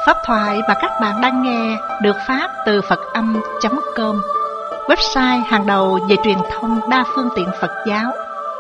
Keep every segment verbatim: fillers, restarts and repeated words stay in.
Pháp thoại mà các bạn đang nghe được phát từ Phật Âm chấm com, website hàng đầu về truyền thông đa phương tiện Phật giáo.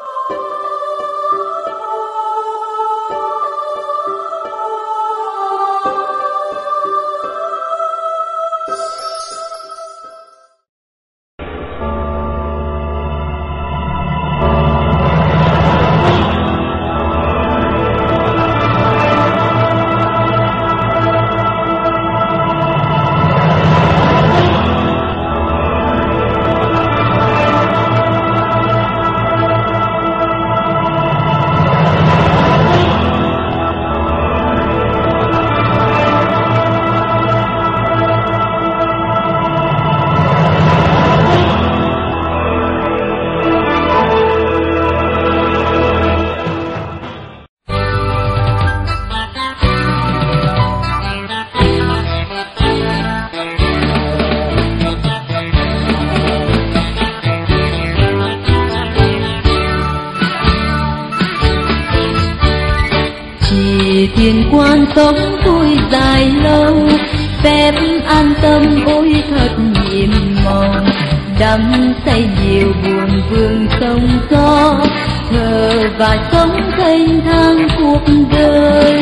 Thiền quan sống vui dài lâu, phép an tâm ôi thật nhiệm màu. Đắm say nhiều buồn vương sông gió, thở và sống thanh thang cuộc đời.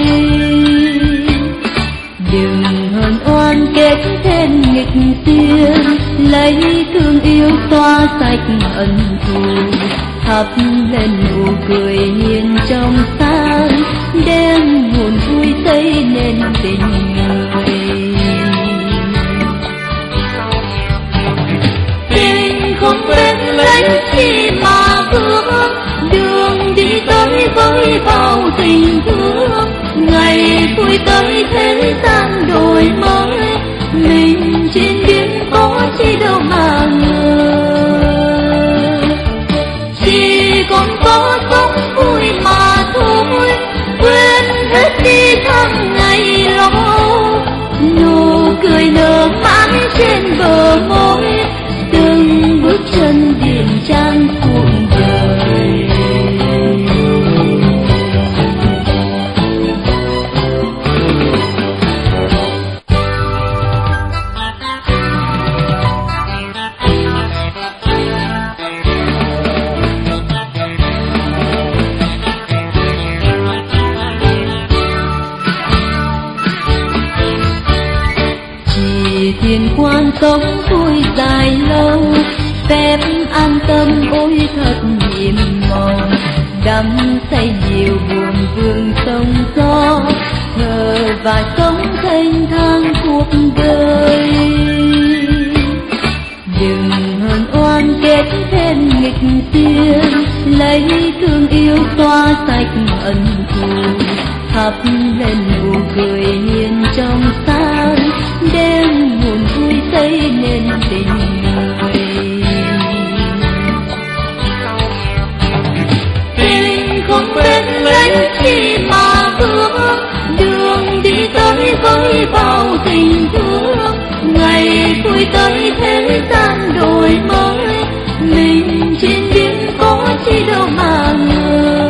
Đừng hờn oan kết thêm nghịch duyên, lấy thương yêu xóa sạch ân thù. Thắp lên nụ cười hiền trong sáng, đem buồn vui xây nên tình người. Tình không quên lấy chi mà bước, đường đi tới với bao tình thương. Ngày vui tới thế gian đổi mới, mình trên biển có chi đâu mà ngờ. Chỉ còn có sống vui mà thôi, quên hết đi tháng ngày lo. Nụ cười nở mãi trên bờ môi, từng bước chân điềm trang cuộc đời. Thiền quan sống vui dài lâu, phép an tâm ôi thật nhiệm màu. Đắm say nhiều buồn vương sông gió, thở và sống thanh thang cuộc đời. Đừng hờn oan kết thêm nghịch duyên, lấy thương yêu xóa sạch ân thù. Thắp lên nụ cười hiền trong sáng, đem buồn vui xây nên tình người. Tình không quên lấy chi mà bước, đường đi tới với bao tình thương. Ngày vui tới thế gian đổi mới, mình trên biển có chi đâu mà ngờ.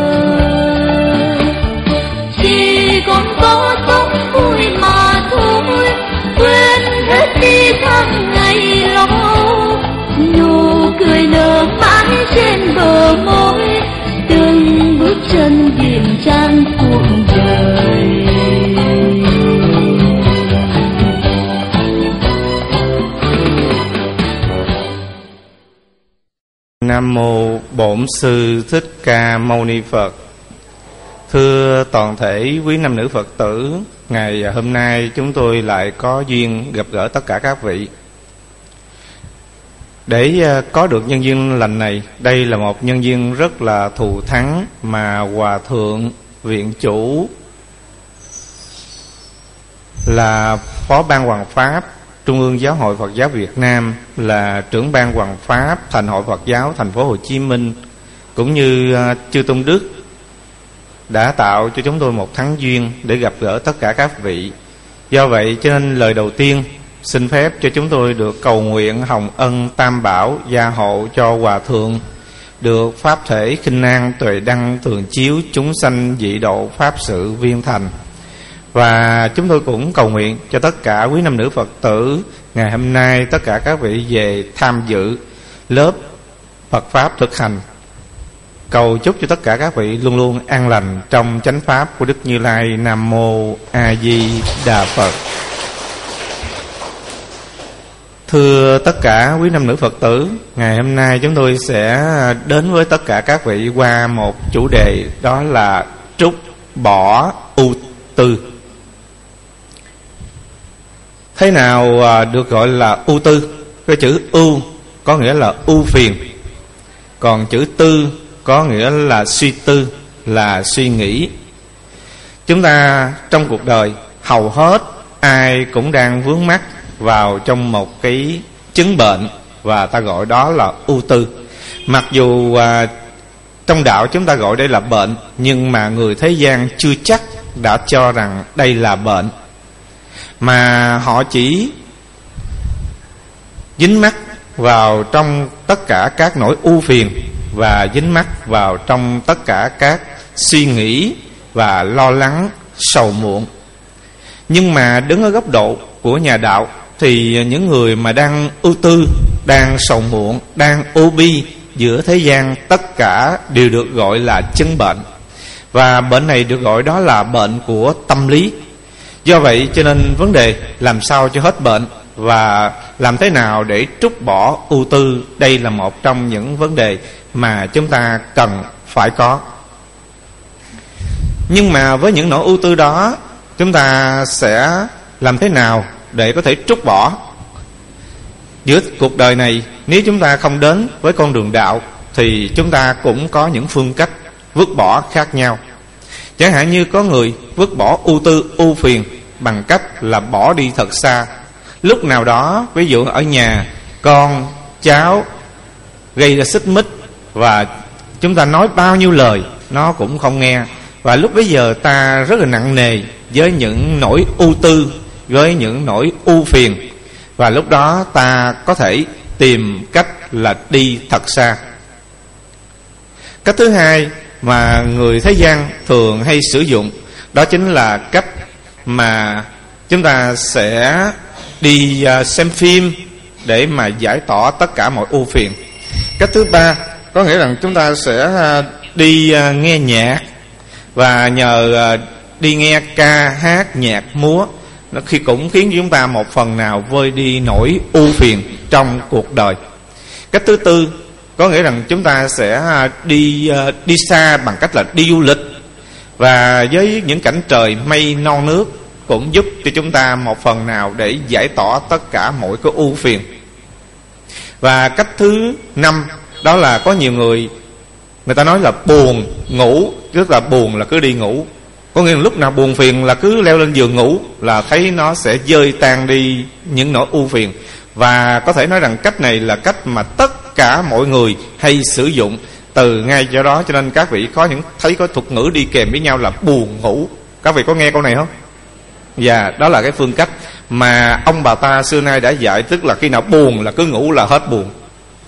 Chỉ còn có sống vui mà thôi, quên hết đi tháng ngày lo. Nụ cười nở mãi trên bờ môi, từng bước chân điềm trang cuộc đời. Nam mô Bổn Sư Thích Ca Mâu Ni Phật. Thưa toàn thể quý nam nữ Phật tử, ngày hôm nay chúng tôi lại có duyên gặp gỡ tất cả các vị. Để có được nhân duyên lành này, đây là một nhân duyên rất là thù thắng mà Hòa Thượng Viện Chủ là Phó Ban Hoằng Pháp Trung ương Giáo hội Phật giáo Việt Nam, là trưởng ban Hoằng Pháp Thành hội Phật giáo thành phố Hồ Chí Minh, cũng như chư Tôn Đức đã tạo cho chúng tôi một thắng duyên để gặp gỡ tất cả các vị. Do vậy cho nên lời đầu tiên xin phép cho chúng tôi được cầu nguyện hồng ân tam bảo gia hộ cho Hòa Thượng được pháp thể khinh an tuệ đăng thường chiếu chúng sanh dị độ pháp sự viên thành. Và chúng tôi cũng cầu nguyện cho tất cả quý nam nữ Phật tử ngày hôm nay, tất cả các vị về tham dự lớp Phật Pháp thực hành, cầu chúc cho tất cả các vị luôn luôn an lành trong chánh Pháp của Đức Như Lai. Nam Mô A Di Đà Phật. Thưa tất cả quý nam nữ Phật tử, ngày hôm nay chúng tôi sẽ đến với tất cả các vị qua một chủ đề, đó là trút bỏ ưu tư. Thế nào được gọi là ưu tư? Cái chữ ưu có nghĩa là ưu phiền, còn chữ tư có nghĩa là suy tư, là suy nghĩ. Chúng ta trong cuộc đời hầu hết ai cũng đang vướng mắc vào trong một cái chứng bệnh, và ta gọi đó là ưu tư. Mặc dù à, trong đạo chúng ta gọi đây là bệnh, nhưng mà người thế gian chưa chắc đã cho rằng đây là bệnh, mà họ chỉ dính mắc vào trong tất cả các nỗi ưu phiền, và dính mắc vào trong tất cả các suy nghĩ và lo lắng sầu muộn. Nhưng mà đứng ở góc độ của nhà đạo thì những người mà đang ưu tư, đang sầu muộn, đang ô bi giữa thế gian, tất cả đều được gọi là chứng bệnh. Và bệnh này được gọi đó là bệnh của tâm lý. Do vậy cho nên vấn đề làm sao cho hết bệnh và làm thế nào để trút bỏ ưu tư, đây là một trong những vấn đề mà chúng ta cần phải có. Nhưng mà với những nỗi ưu tư đó, chúng ta sẽ làm thế nào để có thể trút bỏ? Giữa cuộc đời này, nếu chúng ta không đến với con đường đạo thì chúng ta cũng có những phương cách vứt bỏ khác nhau. Chẳng hạn như có người vứt bỏ ưu tư, ưu phiền bằng cách là bỏ đi thật xa. Lúc nào đó, ví dụ ở nhà, con, cháu gây ra xích mích, và chúng ta nói bao nhiêu lời nó cũng không nghe. Và lúc bấy giờ ta rất là nặng nề với những nỗi ưu tư, với những nỗi ưu phiền, và lúc đó ta có thể tìm cách là đi thật xa. Cách thứ hai mà người thế gian thường hay sử dụng, đó chính là cách mà chúng ta sẽ đi xem phim để mà giải tỏa tất cả mọi ưu phiền. Cách thứ ba có nghĩa rằng chúng ta sẽ đi nghe nhạc, và nhờ đi nghe ca hát nhạc múa, nó khi cũng khiến chúng ta một phần nào vơi đi nỗi ưu phiền trong cuộc đời. Cách thứ tư có nghĩa rằng chúng ta sẽ đi đi xa bằng cách là đi du lịch, và với những cảnh trời mây non nước cũng giúp cho chúng ta một phần nào để giải tỏa tất cả mọi cái ưu phiền. Và cách thứ năm đó là có nhiều người người ta nói là buồn ngủ, tức là buồn là cứ đi ngủ. Có nghĩa là lúc nào buồn phiền là cứ leo lên giường ngủ, là thấy nó sẽ dơi tan đi những nỗi ưu phiền. Và có thể nói rằng cách này là cách mà tất cả mọi người hay sử dụng từ ngay do đó. Cho nên các vị có những thấy có thuật ngữ đi kèm với nhau là buồn ngủ. Các vị có nghe câu này không? Và đó là cái phương cách mà ông bà ta xưa nay đã dạy, tức là khi nào buồn là cứ ngủ là hết buồn.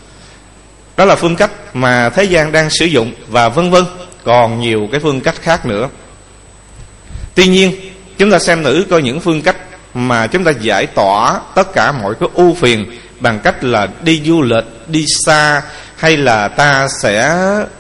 Đó là phương cách mà thế gian đang sử dụng, và vân vân, còn nhiều cái phương cách khác nữa. Tuy nhiên chúng ta xem thử coi những phương cách mà chúng ta giải tỏa tất cả mọi cái ưu phiền bằng cách là đi du lịch, đi xa, hay là ta sẽ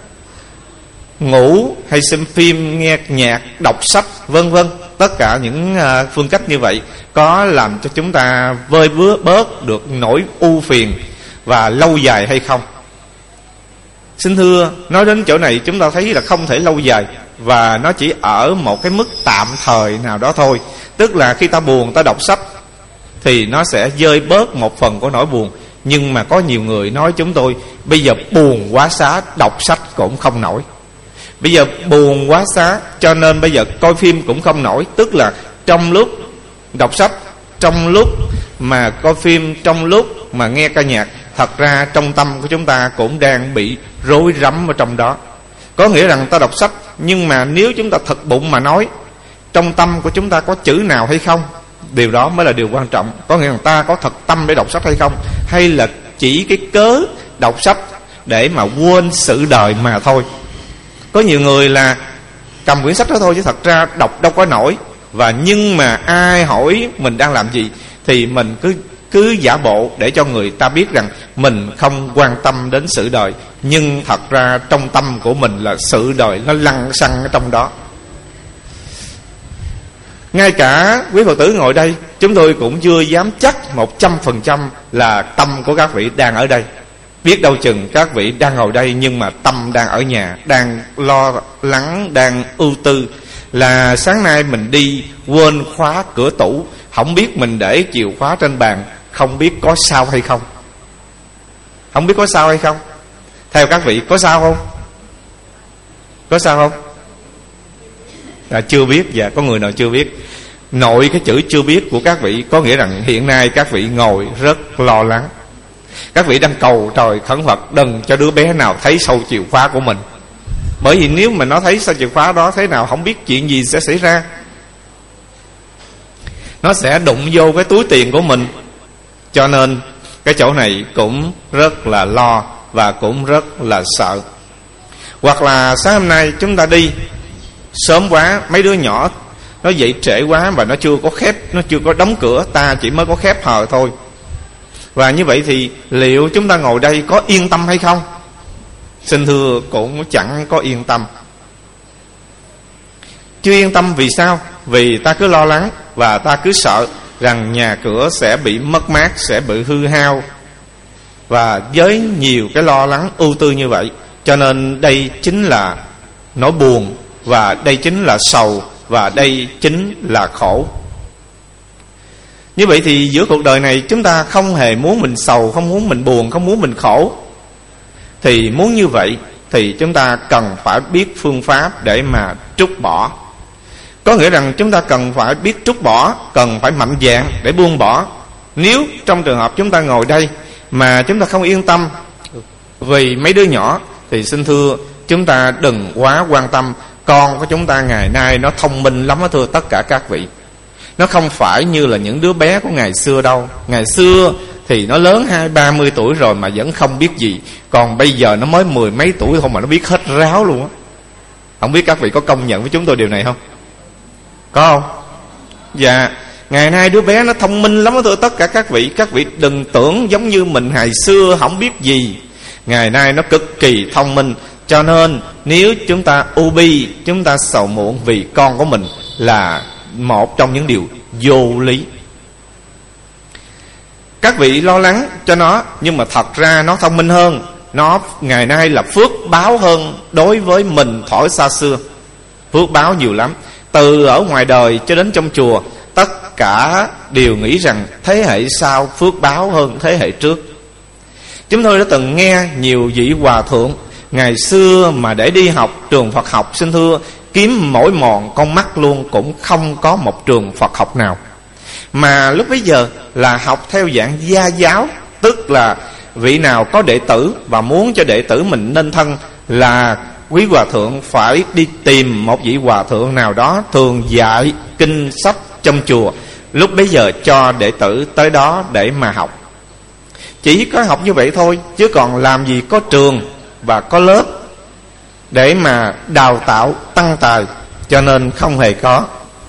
ngủ, hay xem phim, nghe nhạc, đọc sách, vân vân. Tất cả những phương cách như vậy có làm cho chúng ta vơi bớt được nỗi ưu phiền và lâu dài hay không? Xin thưa, nói đến chỗ này chúng ta thấy là không thể lâu dài, và nó chỉ ở một cái mức tạm thời nào đó thôi. Tức là khi ta buồn, ta đọc sách thì nó sẽ vơi bớt một phần của nỗi buồn. Nhưng mà có nhiều người nói chúng tôi, bây giờ buồn quá xá, đọc sách cũng không nổi. Bây giờ buồn quá xá, cho nên bây giờ coi phim cũng không nổi. Tức là trong lúc đọc sách, trong lúc mà coi phim, trong lúc mà nghe ca nhạc, thật ra trong tâm của chúng ta cũng đang bị rối rắm ở trong đó. Có nghĩa rằng ta đọc sách, nhưng mà nếu chúng ta thật bụng mà nói, trong tâm của chúng ta có chữ nào hay không, điều đó mới là điều quan trọng. Có nghĩa rằng ta có thật tâm để đọc sách hay không, hay là chỉ cái cớ đọc sách để mà quên sự đời mà thôi. Có nhiều người là cầm quyển sách đó thôi, chứ thật ra đọc đâu có nổi. Và nhưng mà ai hỏi mình đang làm gì thì mình cứ cứ giả bộ để cho người ta biết rằng mình không quan tâm đến sự đời, nhưng thật ra trong tâm của mình là sự đời nó lăng xăng ở trong đó. Ngay cả quý Phật tử ngồi đây, chúng tôi cũng chưa dám chắc một trăm phần trăm là tâm của các vị đang ở đây. Biết đâu chừng các vị đang ngồi đây nhưng mà tâm đang ở nhà, đang lo lắng, đang ưu tư. Là sáng nay mình đi quên khóa cửa tủ, không biết mình để chìa khóa trên bàn, không biết có sao hay không. Không biết có sao hay không. Theo các vị có sao không? Có sao không? À, chưa biết. Dạ, có người nào chưa biết. Nội cái chữ chưa biết của các vị có nghĩa rằng hiện nay các vị ngồi rất lo lắng. Các vị đang cầu trời khẩn Phật đừng cho đứa bé nào thấy sâu chìa khóa của mình. Bởi vì nếu mà nó thấy sâu chìa khóa đó, thế nào không biết chuyện gì sẽ xảy ra. Nó sẽ đụng vô cái túi tiền của mình. Cho nên cái chỗ này cũng rất là lo và cũng rất là sợ. Hoặc là sáng hôm nay chúng ta đi sớm quá, mấy đứa nhỏ nó dậy trễ quá và nó chưa có khép, nó chưa có đóng cửa, ta chỉ mới có khép hờ thôi. Và như vậy thì liệu chúng ta ngồi đây có yên tâm hay không? Xin thưa, cũng chẳng có yên tâm. Chưa yên tâm vì sao? Vì ta cứ lo lắng và ta cứ sợ rằng nhà cửa sẽ bị mất mát, sẽ bị hư hao. Và với nhiều cái lo lắng ưu tư như vậy, cho nên đây chính là nỗi buồn, và đây chính là sầu, và đây chính là khổ. Như vậy thì giữa cuộc đời này chúng ta không hề muốn mình sầu, không muốn mình buồn, không muốn mình khổ. Thì muốn như vậy thì chúng ta cần phải biết phương pháp để mà trút bỏ. Có nghĩa rằng chúng ta cần phải biết trút bỏ, cần phải mạnh dạn để buông bỏ. Nếu trong trường hợp chúng ta ngồi đây mà chúng ta không yên tâm vì mấy đứa nhỏ, thì xin thưa chúng ta đừng quá quan tâm. Con của chúng ta ngày nay nó thông minh lắm đó thưa tất cả các vị. Nó không phải như là những đứa bé của ngày xưa đâu. Ngày xưa thì nó lớn hai ba mươi tuổi rồi mà vẫn không biết gì. Còn bây giờ nó mới mười mấy tuổi thôi mà nó biết hết ráo luôn á. Không biết các vị có công nhận với chúng tôi điều này không? Có không? Dạ, ngày nay đứa bé nó thông minh lắm đó thưa tất cả các vị. Các vị đừng tưởng giống như mình ngày xưa không biết gì. Ngày nay nó cực kỳ thông minh. Cho nên nếu chúng ta u bi, chúng ta sầu muộn vì con của mình là một trong những điều vô lý. Các vị lo lắng cho nó, nhưng mà thật ra nó thông minh hơn. Nó ngày nay là phước báo hơn đối với mình thổi xa xưa. Phước báo nhiều lắm. Từ ở ngoài đời cho đến trong chùa, tất cả đều nghĩ rằng thế hệ sau phước báo hơn thế hệ trước. Chúng tôi đã từng nghe nhiều vị hòa thượng ngày xưa mà để đi học trường Phật học, xin thưa, kiếm mỗi mòn con mắt luôn cũng không có một trường Phật học nào. Mà lúc bấy giờ là học theo dạng gia giáo, tức là vị nào có đệ tử và muốn cho đệ tử mình nên thân là quý hòa thượng phải đi tìm một vị hòa thượng nào đó thường dạy kinh sách trong chùa. Lúc bấy giờ cho đệ tử tới đó để mà học. Chỉ có học như vậy thôi, chứ còn làm gì có trường và có lớp để mà đào tạo tăng tài. Cho nên không hề có.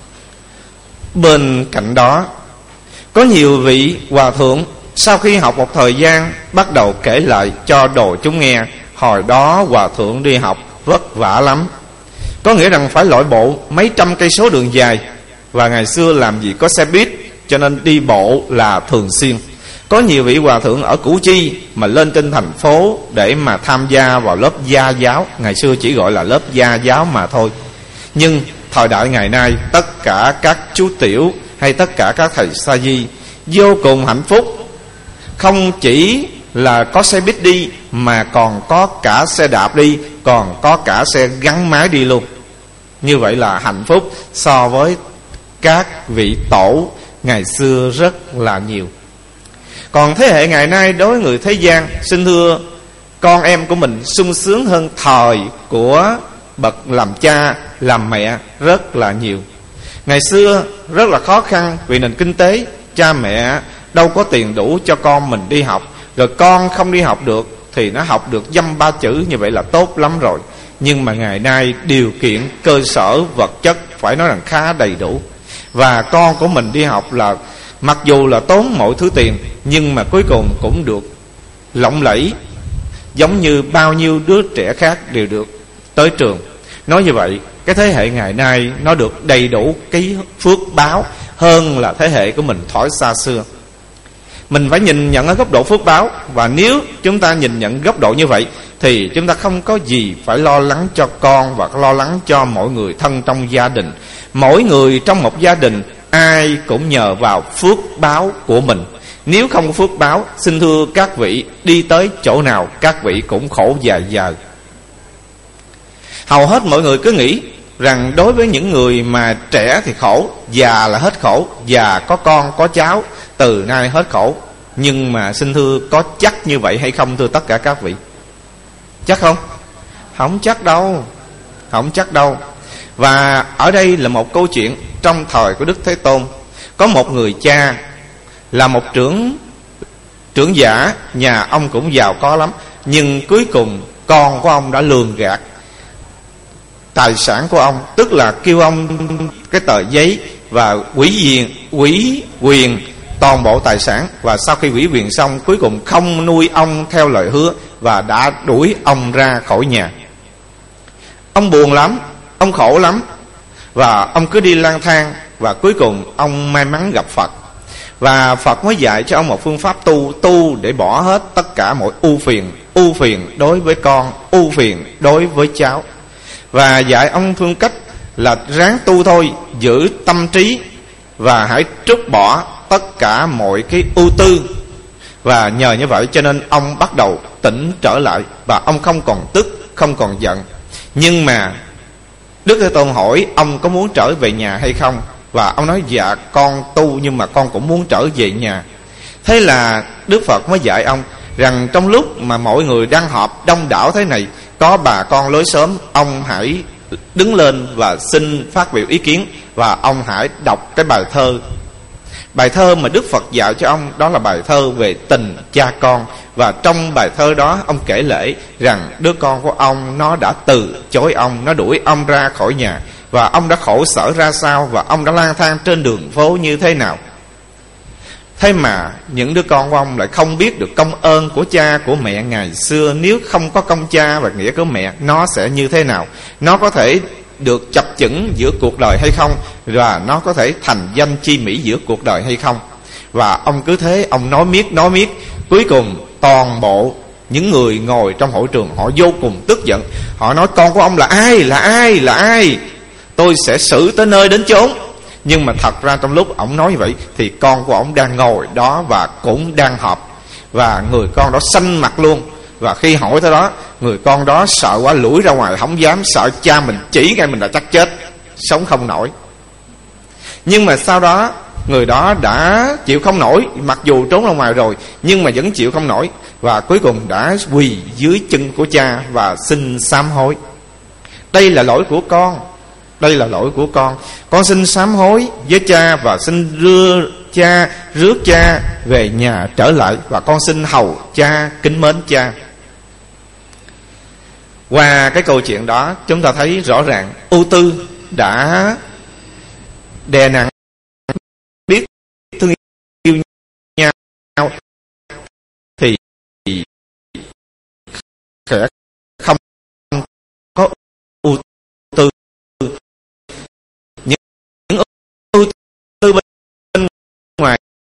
Bên cạnh đó, có nhiều vị hòa thượng sau khi học một thời gian bắt đầu kể lại cho đồ chúng nghe. Hồi đó hòa thượng đi học vất vả lắm. Có nghĩa rằng phải lội bộ mấy trăm cây số đường dài. Và ngày xưa làm gì có xe buýt, cho nên đi bộ là thường xuyên. Có nhiều vị hòa thượng ở Củ Chi mà lên trên thành phố để mà tham gia vào lớp gia giáo. Ngày xưa chỉ gọi là lớp gia giáo mà thôi. Nhưng thời đại ngày nay, tất cả các chú tiểu hay tất cả các thầy sa di vô cùng hạnh phúc. Không chỉ là có xe buýt đi, mà còn có cả xe đạp đi, còn có cả xe gắn máy đi luôn. Như vậy là hạnh phúc so với các vị tổ ngày xưa rất là nhiều. Còn thế hệ ngày nay đối với người thế gian, xin thưa, con em của mình sung sướng hơn thời của bậc làm cha, làm mẹ rất là nhiều. Ngày xưa rất là khó khăn vì nền kinh tế, cha mẹ đâu có tiền đủ cho con mình đi học. Rồi con không đi học được thì nó học được dăm ba chữ, như vậy là tốt lắm rồi. Nhưng mà ngày nay điều kiện cơ sở vật chất phải nói rằng khá đầy đủ. Và con của mình đi học là mặc dù là tốn mọi thứ tiền, nhưng mà cuối cùng cũng được lộng lẫy, giống như bao nhiêu đứa trẻ khác đều được tới trường. Nói như vậy, cái thế hệ ngày nay nó được đầy đủ cái phước báo hơn là thế hệ của mình thổi xa xưa. Mình phải nhìn nhận ở góc độ phước báo. Và nếu chúng ta nhìn nhận góc độ như vậy thì chúng ta không có gì phải lo lắng cho con và lo lắng cho mọi người thân trong gia đình. Mỗi người trong một gia đình ai cũng nhờ vào phước báo của mình. Nếu không có phước báo, xin thưa các vị, đi tới chỗ nào các vị cũng khổ dài dài. Hầu hết mọi người cứ nghĩ rằng đối với những người mà trẻ thì khổ, già là hết khổ, già có con có cháu từ nay hết khổ. Nhưng mà xin thưa, có chắc như vậy hay không thưa tất cả các vị? Chắc không? Không chắc đâu, không chắc đâu. Và ở đây là một câu chuyện trong thời của Đức Thế Tôn. Có một người cha là một trưởng trưởng giả, nhà ông cũng giàu có lắm, nhưng cuối cùng con của ông đã lường gạt tài sản của ông, tức là kêu ông cái tờ giấy và ủy quyền ủy quyền toàn bộ tài sản. Và sau khi ủy quyền xong, cuối cùng không nuôi ông theo lời hứa và đã đuổi ông ra khỏi nhà. Ông buồn lắm, ông khổ lắm, và ông cứ đi lang thang. Và cuối cùng ông may mắn gặp Phật, và Phật mới dạy cho ông một phương pháp tu Tu để bỏ hết tất cả mọi ưu phiền, ưu phiền đối với con, ưu phiền đối với cháu. Và dạy ông phương cách là ráng tu thôi, giữ tâm trí và hãy trút bỏ tất cả mọi cái ưu tư. Và nhờ như vậy cho nên ông bắt đầu tỉnh trở lại, và ông không còn tức, không còn giận. Nhưng mà Đức Thế Tôn hỏi ông có muốn trở về nhà hay không, và ông nói dạ con tu nhưng mà con cũng muốn trở về nhà. Thế là Đức Phật mới dạy ông rằng trong lúc mà mọi người đang họp đông đảo thế này, có bà con lối xóm, ông hãy đứng lên và xin phát biểu ý kiến, và ông hãy đọc cái bài thơ. Bài thơ mà Đức Phật dạy cho ông đó là bài thơ về tình cha con. Và trong bài thơ đó ông kể lễ rằng đứa con của ông nó đã từ chối ông, nó đuổi ông ra khỏi nhà, và ông đã khổ sở ra sao, và ông đã lang thang trên đường phố như thế nào. Thế mà những đứa con của ông lại không biết được công ơn của cha của mẹ ngày xưa. Nếu không có công cha và nghĩa của mẹ, nó sẽ như thế nào? Nó có thể được chập chững giữa cuộc đời hay không? Và nó có thể thành danh chi mỹ giữa cuộc đời hay không? Và ông cứ thế, ông nói miết nói miết. Cuối cùng toàn bộ những người ngồi trong hội trường họ vô cùng tức giận. Họ nói con của ông là ai, là ai, là ai, tôi sẽ xử tới nơi đến chốn. Nhưng mà thật ra trong lúc ông nói vậy thì con của ông đang ngồi đó và cũng đang họp. Và người con đó xanh mặt luôn. Và khi hỏi tới đó, người con đó sợ quá lủi ra ngoài, không dám, sợ cha mình chỉ ngay mình là chắc chết, sống không nổi. Nhưng mà sau đó người đó đã chịu không nổi, mặc dù trốn ra ngoài rồi nhưng mà vẫn chịu không nổi, và cuối cùng đã quỳ dưới chân của cha và xin sám hối. Đây là lỗi của con, đây là lỗi của con. Con xin sám hối với cha và xin đưa cha, rước cha về nhà trở lại, và con xin hầu cha, kính mến cha. Qua cái câu chuyện đó chúng ta thấy rõ ràng ưu tư đã đè nặng biết thương yêu nhau thì sẽ không có ưu tư. Những, những ưu tư bên ngoài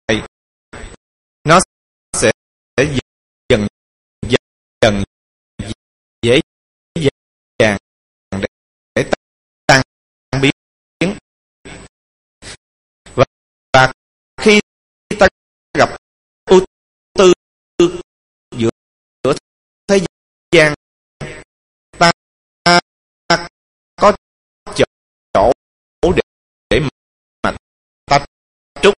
nó sẽ dần dần dần dễ dàng để tan biến. Và, và khi ta gặp ưu tư giữa, giữa thế gian, ta, ta có chỗ để, để mà ta trút.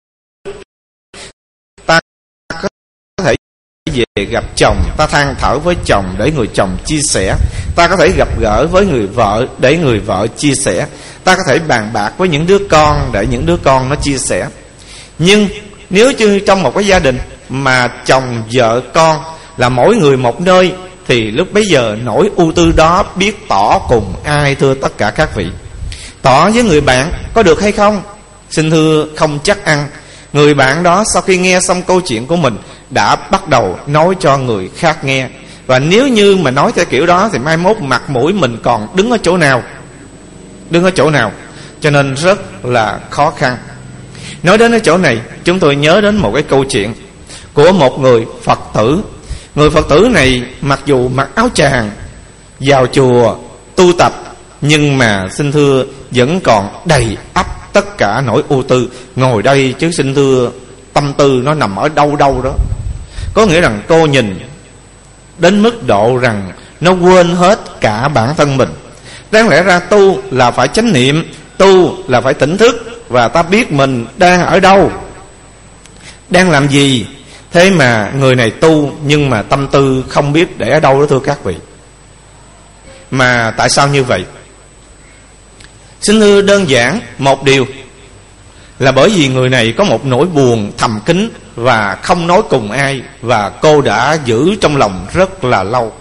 Ta có thể về gặp chồng, ta than thở với chồng để người chồng chia sẻ. Ta có thể gặp gỡ với người vợ để người vợ chia sẻ. Ta có thể bàn bạc với những đứa con để những đứa con nó chia sẻ. Nhưng nếu như trong một cái gia đình mà chồng, vợ, con là mỗi người một nơi, thì lúc bấy giờ nỗi ưu tư đó biết tỏ cùng ai thưa tất cả các vị? Tỏ với người bạn có được hay không? Xin thưa không chắc ăn. Người bạn đó sau khi nghe xong câu chuyện của mình đã bắt đầu nói cho người khác nghe. Và nếu như mà nói theo kiểu đó thì mai mốt mặt mũi mình còn đứng ở chỗ nào? Đứng ở chỗ nào? Cho nên rất là khó khăn. Nói đến ở chỗ này, chúng tôi nhớ đến một cái câu chuyện của một người Phật tử. Người Phật tử này mặc dù mặc áo tràng, vào chùa tu tập, nhưng mà xin thưa vẫn còn đầy ắp tất cả nỗi ưu tư. Ngồi đây chứ xin thưa tâm tư nó nằm ở đâu đâu đó. Có nghĩa rằng cô nhìn đến mức độ rằng nó quên hết cả bản thân mình. Đáng lẽ ra tu là phải chánh niệm, tu là phải tỉnh thức, và ta biết mình đang ở đâu, đang làm gì. Thế mà người này tu nhưng mà tâm tư không biết để ở đâu đó thưa các vị. Mà tại sao như vậy? Xin thưa đơn giản một điều là bởi vì người này có một nỗi buồn thầm kín và không nói cùng ai, và cô đã giữ trong lòng rất là lâu.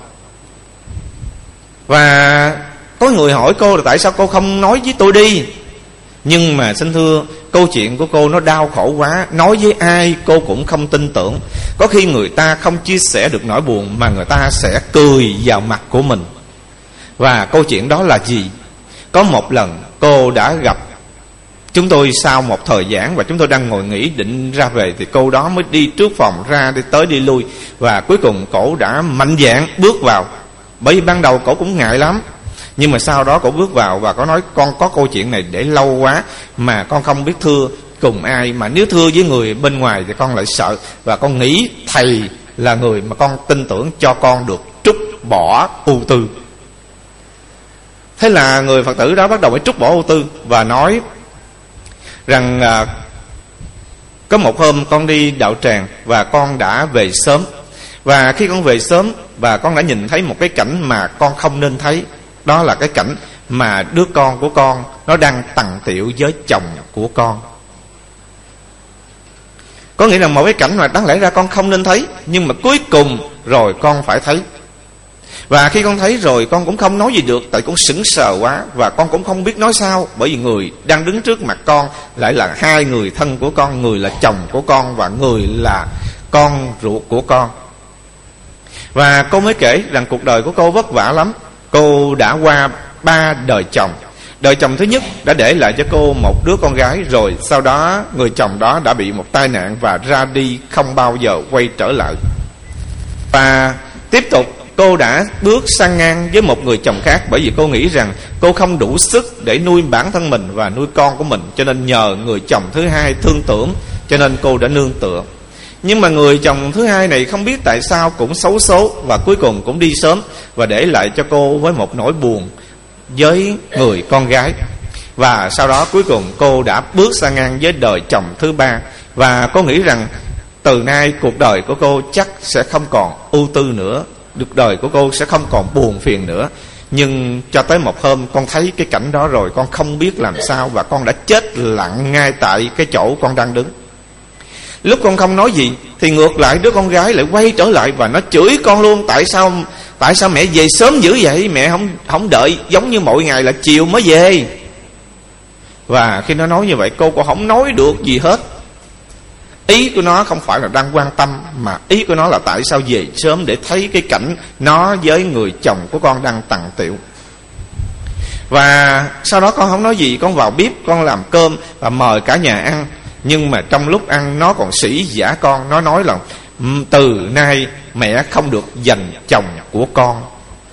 Và có người hỏi cô là tại sao cô không nói với tôi đi. Nhưng mà xin thưa câu chuyện của cô nó đau khổ quá, nói với ai cô cũng không tin tưởng. Có khi người ta không chia sẻ được nỗi buồn mà người ta sẽ cười vào mặt của mình. Và câu chuyện đó là gì? Có một lần cô đã gặp chúng tôi sau một thời gian, và chúng tôi đang ngồi nghỉ định ra về, thì cô đó mới đi trước phòng ra đi tới đi lui. Và cuối cùng cổ đã mạnh dạn bước vào. Bởi vì ban đầu cổ cũng ngại lắm, nhưng mà sau đó cổ bước vào và có nói con có câu chuyện này để lâu quá mà con không biết thưa cùng ai, mà nếu thưa với người bên ngoài thì con lại sợ, và con nghĩ thầy là người mà con tin tưởng cho con được trút bỏ ưu tư. Thế là người Phật tử đó bắt đầu phải trút bỏ ưu tư và nói rằng à, có một hôm con đi đạo tràng và con đã về sớm. Và khi con về sớm và con đã nhìn thấy một cái cảnh mà con không nên thấy. Đó là cái cảnh mà đứa con của con nó đang tằng tiệu với chồng của con. Có nghĩa là một cái cảnh mà đáng lẽ ra con không nên thấy, nhưng mà cuối cùng rồi con phải thấy. Và khi con thấy rồi con cũng không nói gì được, tại con sững sờ quá, và con cũng không biết nói sao. Bởi vì người đang đứng trước mặt con lại là hai người thân của con, người là chồng của con và người là con ruột của con. Và cô mới kể rằng cuộc đời của cô vất vả lắm. Cô đã qua ba đời chồng. Đời chồng thứ nhất đã để lại cho cô một đứa con gái, rồi sau đó người chồng đó đã bị một tai nạn và ra đi, không bao giờ quay trở lại. Và tiếp tục cô đã bước sang ngang với một người chồng khác, bởi vì cô nghĩ rằng cô không đủ sức để nuôi bản thân mình và nuôi con của mình, cho nên nhờ người chồng thứ hai thương tưởng, cho nên cô đã nương tựa. Nhưng mà người chồng thứ hai này không biết tại sao cũng xấu số, và cuối cùng cũng đi sớm, và để lại cho cô với một nỗi buồn với người con gái. Và sau đó cuối cùng cô đã bước sang ngang với đời chồng thứ ba. Và cô nghĩ rằng từ nay cuộc đời của cô chắc sẽ không còn ưu tư nữa, cuộc đời của cô sẽ không còn buồn phiền nữa. Nhưng cho tới một hôm con thấy cái cảnh đó rồi, con không biết làm sao, và con đã chết lặng ngay tại cái chỗ con đang đứng. Lúc con không nói gì thì ngược lại đứa con gái lại quay trở lại và nó chửi con luôn. Tại sao tại sao mẹ về sớm dữ vậy? Mẹ không không đợi giống như mọi ngày là chiều mới về. Và khi nó nói như vậy, cô cũng không nói được gì hết. Ý của nó không phải là đang quan tâm, mà ý của nó là tại sao về sớm để thấy cái cảnh nó với người chồng của con đang tằng tiệu. Và sau đó con không nói gì, con vào bếp con làm cơm và mời cả nhà ăn. Nhưng mà trong lúc ăn nó còn sỉ vả con. Nó nói là từ nay mẹ không được giành chồng của con.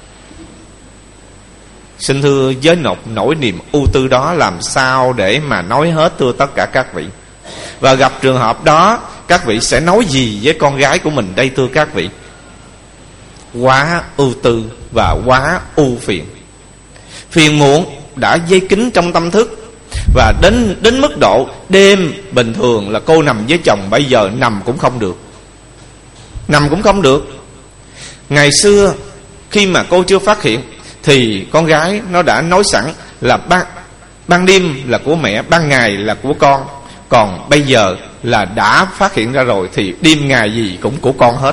Xin thưa, với nỗi, nỗi niềm ưu tư đó làm sao để mà nói hết thưa tất cả các vị. Và gặp trường hợp đó, các vị sẽ nói gì với con gái của mình đây thưa các vị? Quá ưu tư và quá ưu phiền. Phiền muộn đã dây kín trong tâm thức, và đến đến mức độ đêm bình thường là cô nằm với chồng, bây giờ nằm cũng không được. Nằm cũng không được. Ngày xưa khi mà cô chưa phát hiện thì con gái nó đã nói sẵn là ban, ban đêm là của mẹ, ban ngày là của con. Còn bây giờ là đã phát hiện ra rồi thì đêm ngày gì cũng của con hết.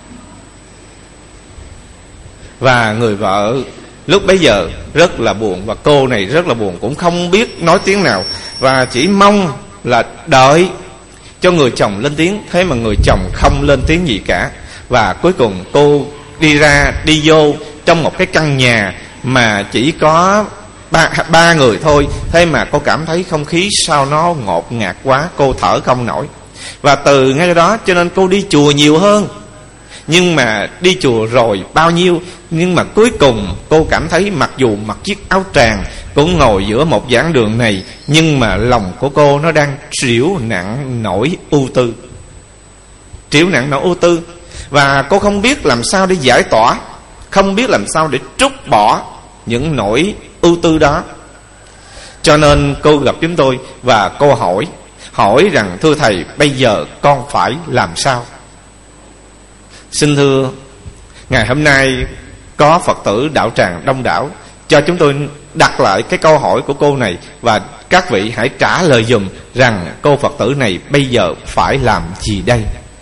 Và người vợ lúc bấy giờ rất là buồn, và cô này rất là buồn, cũng không biết nói tiếng nào, và chỉ mong là đợi cho người chồng lên tiếng. Thế mà người chồng không lên tiếng gì cả. Và cuối cùng cô đi ra đi vô trong một cái căn nhà mà chỉ có ba, ba người thôi. Thế mà cô cảm thấy không khí sao nó ngột ngạt quá, cô thở không nổi. Và từ ngay đó cho nên cô đi chùa nhiều hơn. Nhưng mà đi chùa rồi bao nhiêu, nhưng mà cuối cùng cô cảm thấy mặc dù mặc chiếc áo tràng, cũng ngồi giữa một giảng đường này, nhưng mà lòng của cô nó đang trĩu nặng nỗi ưu tư. Trĩu nặng nỗi ưu tư. Và cô không biết làm sao để giải tỏa, không biết làm sao để trút bỏ những nỗi ưu tư đó. Cho nên cô gặp chúng tôi và cô hỏi Hỏi rằng thưa thầy, bây giờ con phải làm sao? Xin thưa, ngày hôm nay có Phật tử đạo tràng đông đảo, cho chúng tôi đặt lại cái câu hỏi của cô này, và các vị hãy trả lời dùm rằng cô Phật tử này bây giờ phải làm gì đây?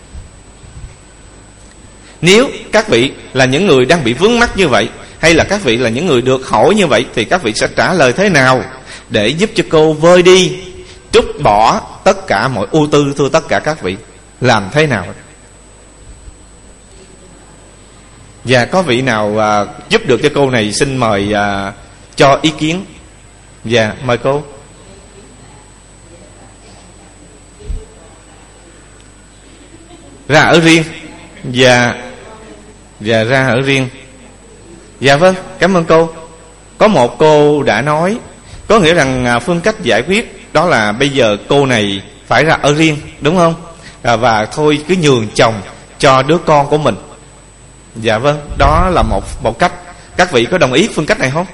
Nếu các vị là những người đang bị vướng mắc như vậy, hay là các vị là những người được hỏi như vậy, thì các vị sẽ trả lời thế nào để giúp cho cô vơi đi, trút bỏ tất cả mọi ưu tư? Thưa tất cả các vị, làm thế nào? Và có vị nào à, giúp được cho cô này, xin mời à, cho ý kiến. Dạ, mời cô. Ra ở riêng. Dạ, dạ ra ở riêng. Dạ vâng, cảm ơn cô. Có một cô đã nói, có nghĩa rằng à, phương cách giải quyết đó là bây giờ cô này phải ra ở riêng, đúng không? À, và thôi cứ nhường chồng cho đứa con của mình. Dạ vâng, đó là một một cách. Các vị có đồng ý phương cách này không?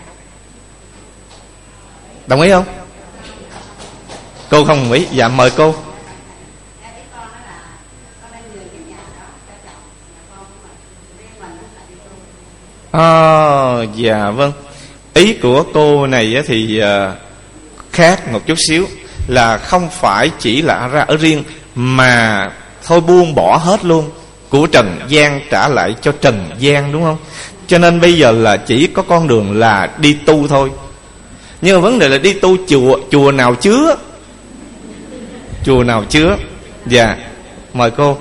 Đồng ý không? Cô không đồng ý. Dạ mời cô. À, dạ vâng. Ý của cô này thì uh, khác một chút xíu, là không phải chỉ là ra ở riêng, mà thôi buông bỏ hết luôn, của trần gian trả lại cho trần gian, đúng không? Cho nên bây giờ là chỉ có con đường là đi tu thôi. Nhưng mà vấn đề là đi tu chùa chùa nào chứa, chùa nào chứa. Dạ, mời cô.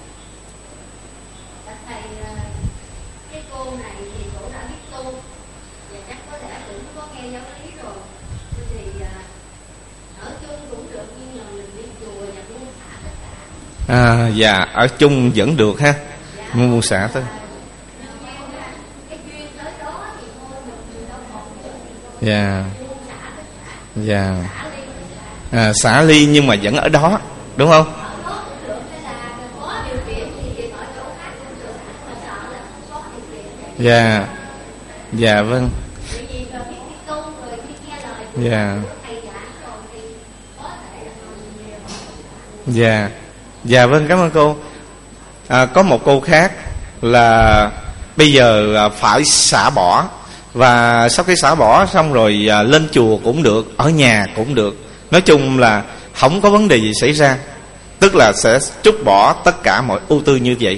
À, dạ, ở chung vẫn được ha. Muốn buông xả thôi. Dạ. Dạ. À, xả ly nhưng mà vẫn ở đó, đúng không? Dạ. Dạ vâng. Dạ. Dạ. Dạ vâng, cảm ơn cô. à, Có một cô khác là bây giờ phải xả bỏ. Và sau khi xả bỏ xong rồi à, lên chùa cũng được, ở nhà cũng được. Nói chung là không có vấn đề gì xảy ra. Tức là sẽ trút bỏ tất cả mọi ưu tư như vậy.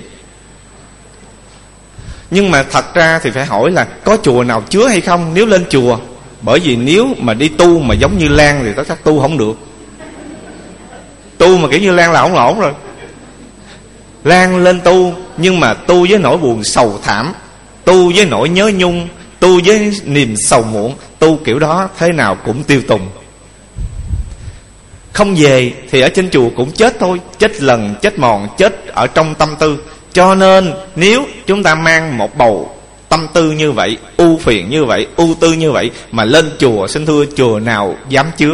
Nhưng mà thật ra thì phải hỏi là có chùa nào chứa hay không nếu lên chùa. Bởi vì nếu mà đi tu mà giống như Lan thì tất cả tu không được. Tu mà kiểu như Lan là không ổn rồi. Lan lên tu, nhưng mà tu với nỗi buồn sầu thảm, tu với nỗi nhớ nhung, tu với niềm sầu muộn, tu kiểu đó thế nào cũng tiêu tùng. Không về thì ở trên chùa cũng chết thôi. Chết lần, chết mòn, chết ở trong tâm tư. Cho nên nếu chúng ta mang một bầu tâm tư như vậy, ưu phiền như vậy, ưu tư như vậy, mà lên chùa, xin thưa chùa nào dám chứa.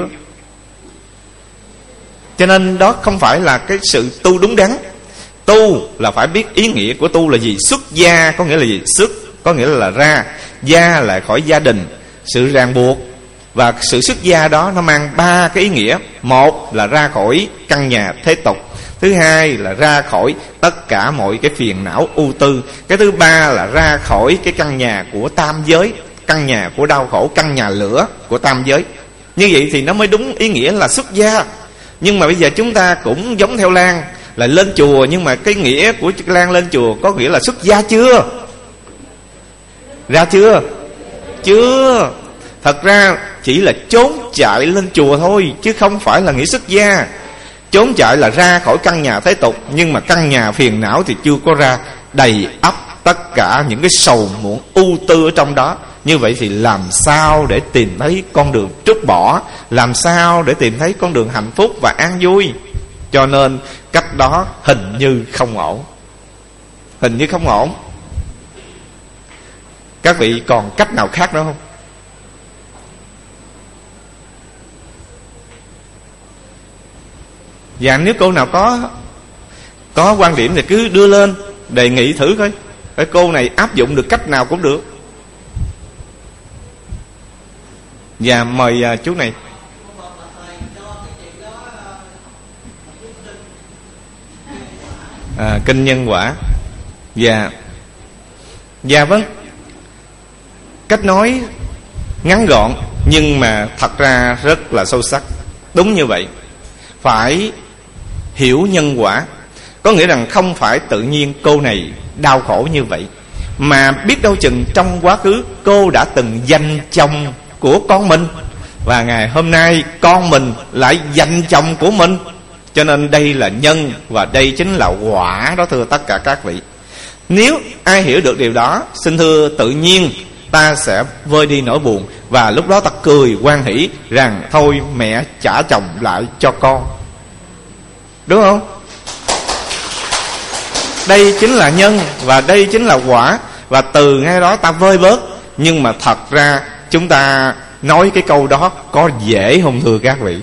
Cho nên đó không phải là cái sự tu đúng đắn. Tu là phải biết ý nghĩa của tu là gì. Xuất gia có nghĩa là gì? Xuất có nghĩa là ra, gia là khỏi gia đình, sự ràng buộc. Và sự xuất gia đó nó mang ba cái ý nghĩa. Một là ra khỏi căn nhà thế tục. Thứ hai là ra khỏi tất cả mọi cái phiền não ưu tư. Cái thứ ba là ra khỏi cái căn nhà của tam giới, căn nhà của đau khổ, căn nhà lửa của tam giới. Như vậy thì nó mới đúng ý nghĩa là xuất gia. Nhưng mà bây giờ chúng ta cũng giống theo Lan, là lên chùa, nhưng mà cái nghĩa của Lan lên chùa có nghĩa là xuất gia chưa? Ra chưa? Chưa. Thật ra chỉ là trốn chạy lên chùa thôi, chứ không phải là nghĩa xuất gia. Trốn chạy là ra khỏi căn nhà thế tục, nhưng mà căn nhà phiền não thì chưa có ra, đầy ắp tất cả những cái sầu muộn ưu tư ở trong đó. Như vậy thì làm sao để tìm thấy con đường trút bỏ, làm sao để tìm thấy con đường hạnh phúc và an vui? Cho nên cách đó hình như không ổn. Hình như không ổn. Các vị còn cách nào khác nữa không? Và nếu cô nào có Có quan điểm thì cứ đưa lên, đề nghị thử coi. Cái cô này áp dụng được cách nào cũng được. Và mời uh, chú này. À, kinh nhân quả. Và Và vâng, cách nói ngắn gọn nhưng mà thật ra rất là sâu sắc. Đúng như vậy. Phải hiểu nhân quả. Có nghĩa rằng không phải tự nhiên cô này đau khổ như vậy, mà biết đâu chừng trong quá khứ cô đã từng giành chồng của con mình, và ngày hôm nay con mình lại giành chồng của mình. Cho nên đây là nhân, và đây chính là quả đó, thưa tất cả các vị. Nếu ai hiểu được điều đó, xin thưa tự nhiên ta sẽ vơi đi nỗi buồn, và lúc đó ta cười hoan hỷ rằng thôi mẹ trả chồng lại cho con. Đúng không? Đây chính là nhân, và đây chính là quả, và từ ngay đó ta vơi bớt. Nhưng mà thật ra chúng ta nói cái câu đó có dễ không thưa các vị?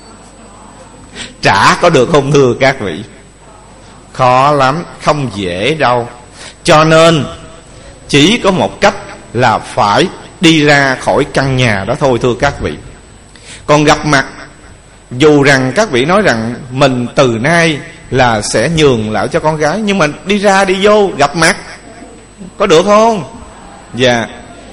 Trả có được không thưa các vị? Khó lắm, không dễ đâu. Cho nên chỉ có một cách là phải đi ra khỏi căn nhà đó thôi thưa các vị. Còn gặp mặt, dù rằng các vị nói rằng mình từ nay là sẽ nhường lại cho con gái, nhưng mà đi ra đi vô gặp mặt có được không? Dạ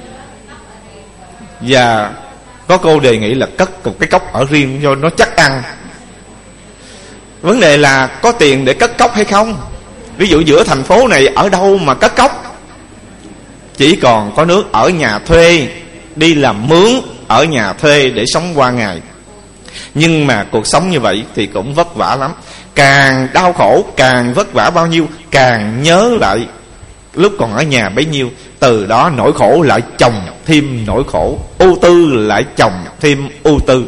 Dạ Có cô đề nghị là cất một cái cốc ở riêng cho nó chắc ăn. Vấn đề là có tiền để cất cốc hay không? Ví dụ giữa thành phố này ở đâu mà cất cốc? Chỉ còn có nước ở nhà thuê, đi làm mướn ở nhà thuê để sống qua ngày. Nhưng mà cuộc sống như vậy thì cũng vất vả lắm. Càng đau khổ, càng vất vả bao nhiêu, càng nhớ lại lúc còn ở nhà bấy nhiêu. Từ đó nỗi khổ lại chồng thêm nỗi khổ, ưu tư lại chồng thêm ưu tư.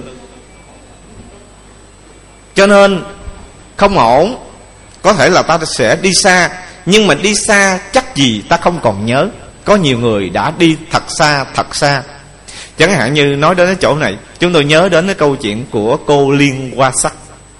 Cho nên không ổn. Có thể là ta sẽ đi xa, nhưng mà đi xa chắc gì ta không còn nhớ. Có nhiều người đã đi thật xa, thật xa. Chẳng hạn như nói đến cái chỗ này, chúng tôi nhớ đến cái câu chuyện của cô Liên Hoa Sắc.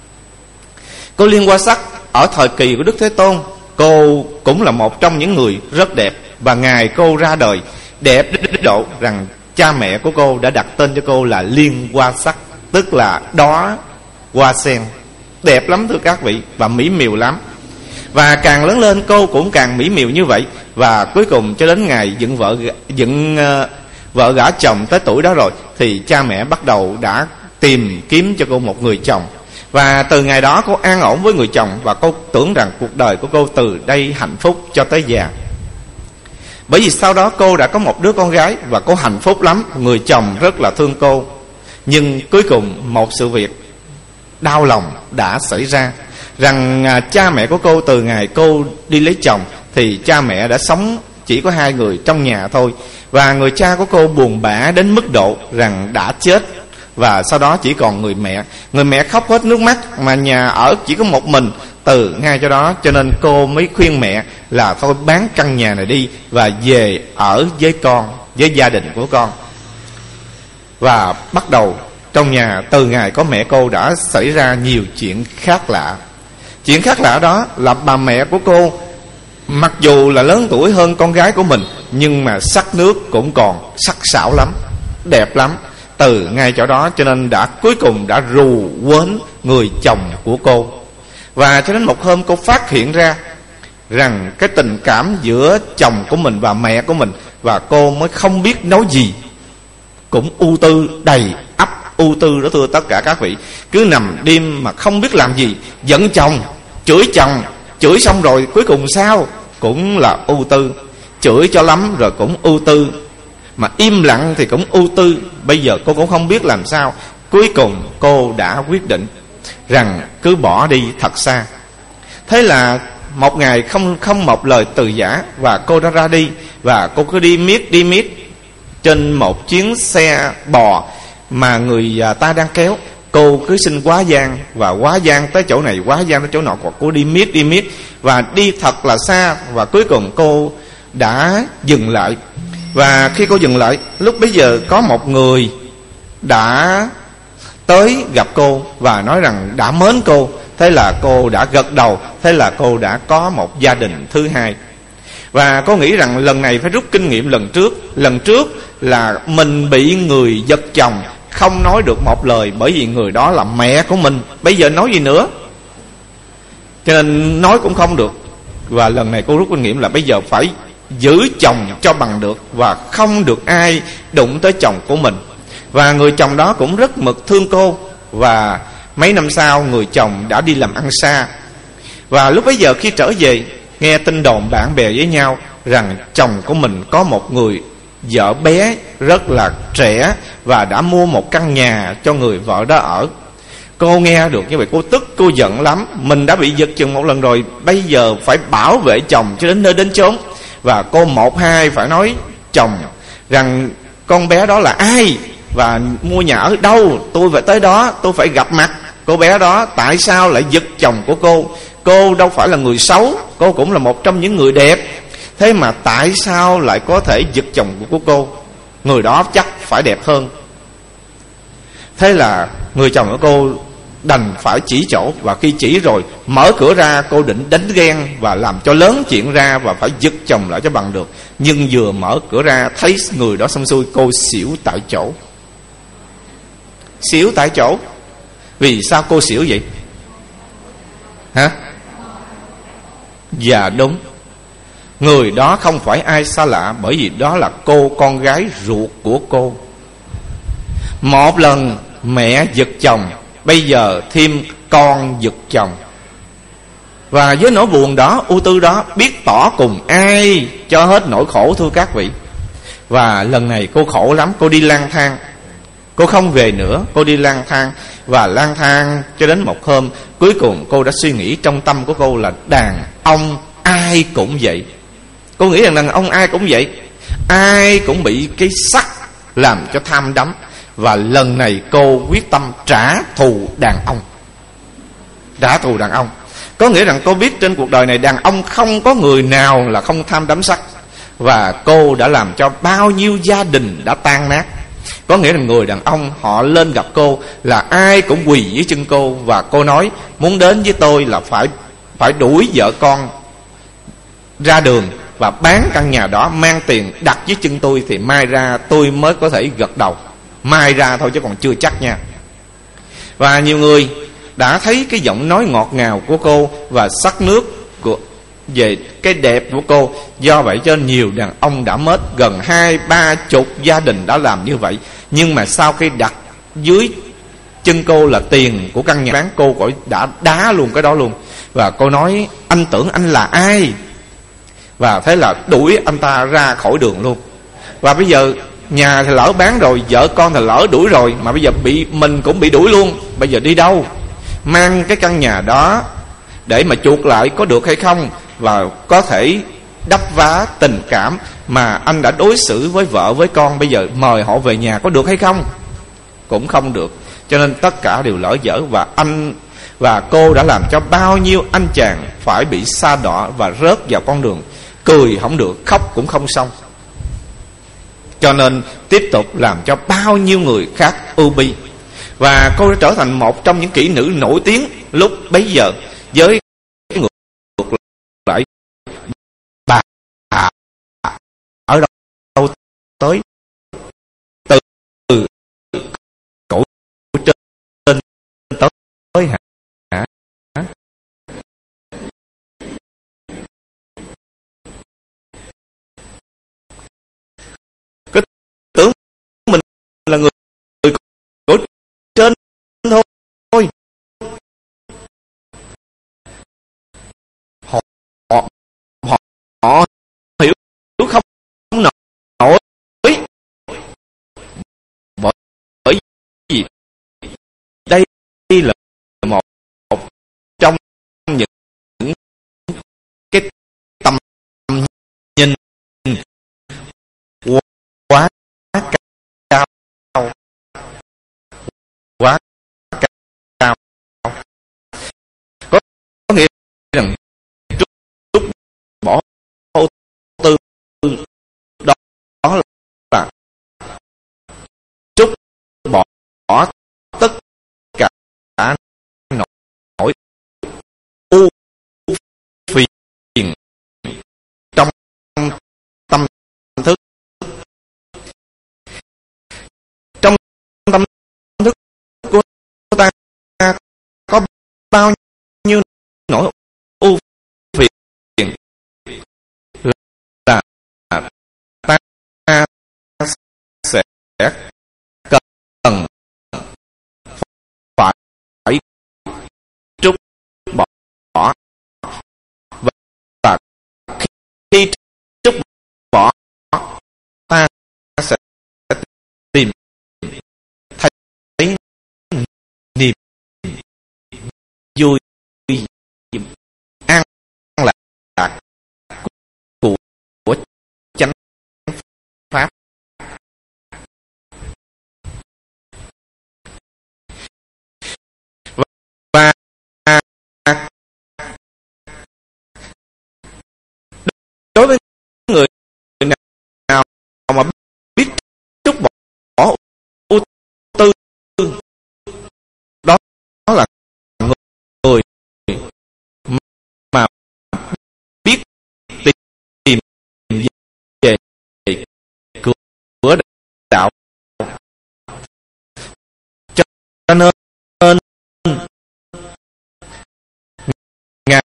Cô Liên Hoa Sắc ở thời kỳ của Đức Thế Tôn, cô cũng là một trong những người rất đẹp. Và ngày cô ra đời, đẹp đến độ rằng cha mẹ của cô đã đặt tên cho cô là Liên Hoa Sắc, tức là đóa hoa sen. Đẹp lắm thưa các vị, và mỹ miều lắm. Và càng lớn lên cô cũng càng mỹ miều như vậy. Và cuối cùng cho đến ngày dựng vợ dựng uh, vợ gả chồng tới tuổi đó rồi, thì cha mẹ bắt đầu đã tìm kiếm cho cô một người chồng. Và từ ngày đó cô an ổn với người chồng, và cô tưởng rằng cuộc đời của cô từ đây hạnh phúc cho tới già. Bởi vì sau đó cô đã có một đứa con gái, và cô hạnh phúc lắm, người chồng rất là thương cô. Nhưng cuối cùng một sự việc đau lòng đã xảy ra, rằng à, cha mẹ của cô từ ngày cô đi lấy chồng thì cha mẹ đã sống chỉ có hai người trong nhà thôi. Và người cha của cô buồn bã đến mức độ rằng đã chết, và sau đó chỉ còn người mẹ. Người mẹ khóc hết nước mắt, mà nhà ở chỉ có một mình. Từ ngay cho đó cho nên cô mới khuyên mẹ là thôi bán căn nhà này đi và về ở với con, với gia đình của con. Và bắt đầu trong nhà từ ngày có mẹ cô đã xảy ra nhiều chuyện khác lạ. Chuyện khác lạ đó là bà mẹ của cô, mặc dù là lớn tuổi hơn con gái của mình, nhưng mà sắc nước cũng còn sắc sảo lắm, đẹp lắm. Từ ngay chỗ đó cho nên đã cuối cùng đã rù quến người chồng của cô. Và cho đến một hôm cô phát hiện ra rằng cái tình cảm giữa chồng của mình và mẹ của mình, và cô mới không biết nói gì, cũng ưu tư, đầy ắp ưu tư đó thưa tất cả các vị. Cứ nằm đêm mà không biết làm gì, giận chồng, chửi chồng, chửi xong rồi cuối cùng sao cũng là ưu tư. Chửi cho lắm rồi cũng ưu tư, mà im lặng thì cũng ưu tư. Bây giờ cô cũng không biết làm sao. Cuối cùng cô đã quyết định rằng cứ bỏ đi thật xa. Thế là một ngày không không một lời từ giã, và cô đã ra đi. Và cô cứ đi miết đi miết trên một chuyến xe bò mà người ta đang kéo. Cô cứ xin quá gian, và quá gian tới chỗ này, quá gian tới chỗ nọ, còn cô đi miết đi miết và đi thật là xa. Và cuối cùng cô đã dừng lại. Và khi cô dừng lại, lúc bấy giờ có một người đã tới gặp cô và nói rằng đã mến cô. Thế là cô đã gật đầu. Thế là cô đã có một gia đình thứ hai. Và cô nghĩ rằng lần này phải rút kinh nghiệm lần trước. Lần trước là mình bị người giật chồng, không nói được một lời, bởi vì người đó là mẹ của mình. Bây giờ nói gì nữa, cho nên nói cũng không được. Và lần này cô rút kinh nghiệm là bây giờ phải giữ chồng cho bằng được, và không được ai đụng tới chồng của mình. Và người chồng đó cũng rất mực thương cô. Và mấy năm sau người chồng đã đi làm ăn xa. Và lúc bấy giờ khi trở về, nghe tin đồn bạn bè với nhau rằng chồng của mình có một người vợ bé rất là trẻ, và đã mua một căn nhà cho người vợ đó ở. Cô nghe được như vậy cô tức, cô giận lắm. Mình đã bị giật chừng một lần rồi, bây giờ phải bảo vệ chồng cho đến nơi đến chốn. Và cô một hai phải nói chồng rằng con bé đó là ai, và mua nhà ở đâu, tôi phải tới đó, tôi phải gặp mặt cô bé đó. Tại sao lại giật chồng của cô? Cô đâu phải là người xấu, cô cũng là một trong những người đẹp. Thế mà tại sao lại có thể giật chồng của cô? Người đó chắc phải đẹp hơn. Thế là người chồng của cô đành phải chỉ chỗ. Và khi chỉ rồi, mở cửa ra, cô định đánh ghen và làm cho lớn chuyện ra, và phải giật chồng lại cho bằng được. Nhưng vừa mở cửa ra thấy người đó xong xuôi, cô xỉu tại chỗ. Xỉu tại chỗ. Vì sao cô xỉu vậy? Hả? Dạ đúng. Người đó không phải ai xa lạ, bởi vì đó là cô con gái ruột của cô. Một lần mẹ giật chồng, bây giờ thêm con giật chồng. Và với nỗi buồn đó, ưu tư đó, biết tỏ cùng ai cho hết nỗi khổ, thưa các vị. Và lần này cô khổ lắm, cô đi lang thang. Cô không về nữa, cô đi lang thang. Và lang thang cho đến một hôm, cuối cùng cô đã suy nghĩ trong tâm của cô là đàn ông ai cũng vậy. Cô nghĩ rằng đàn ông ai cũng vậy, ai cũng bị cái sắc làm cho tham đắm. Và lần này cô quyết tâm trả thù đàn ông. Trả thù đàn ông có nghĩa rằng cô biết trên cuộc đời này đàn ông không có người nào là không tham đắm sắc. Và cô đã làm cho bao nhiêu gia đình đã tan nát. Có nghĩa là người đàn ông họ lên gặp cô là ai cũng quỳ dưới chân cô. Và cô nói muốn đến với tôi là phải phải đuổi vợ con ra đường và bán căn nhà đó, mang tiền đặt dưới chân tôi, thì mai ra tôi mới có thể gật đầu. Mai ra thôi chứ còn chưa chắc nha. Và nhiều người đã thấy cái giọng nói ngọt ngào của cô và sắc nước của về cái đẹp của cô. Do vậy cho nhiều đàn ông đã mất. Gần hai ba chục gia đình đã làm như vậy. Nhưng mà sau khi đặt dưới chân cô là tiền của căn nhà bán, cô cũng đã đá luôn cái đó luôn. Và cô nói anh tưởng anh là ai? Và thế là đuổi anh ta ra khỏi đường luôn. Và bây giờ nhà thì lỡ bán rồi, vợ con thì lỡ đuổi rồi, mà bây giờ bị mình cũng bị đuổi luôn. Bây giờ đi đâu? Mang cái căn nhà đó để mà chuộc lại có được hay không? Và có thể đắp vá tình cảm mà anh đã đối xử với vợ với con, bây giờ mời họ về nhà có được hay không? Cũng không được. Cho nên tất cả đều lỡ dở. Và anh và cô đã làm cho bao nhiêu anh chàng phải bị sa đọa và rớt vào con đường. Cười không được, khóc cũng không xong. Cho nên tiếp tục làm cho bao nhiêu người khác ưu bi. Và cô đã trở thành một trong những kỹ nữ nổi tiếng lúc bấy giờ. Với ngược lại, bà ở đâu tới từ cổ trên tới hả? Cái tưởng mình là người cổ trên thôi. bao nhiêu nỗi ưu phiền là ta sẽ cần phải trút bỏ, và khi trút bỏ ta sẽ tìm thấy niềm vui an lạc của, của chánh pháp. Và đối với người nào mà biết trút bỏ ưu tư, đó là người mà biết tìm về cửa đạo. Cho nên ngài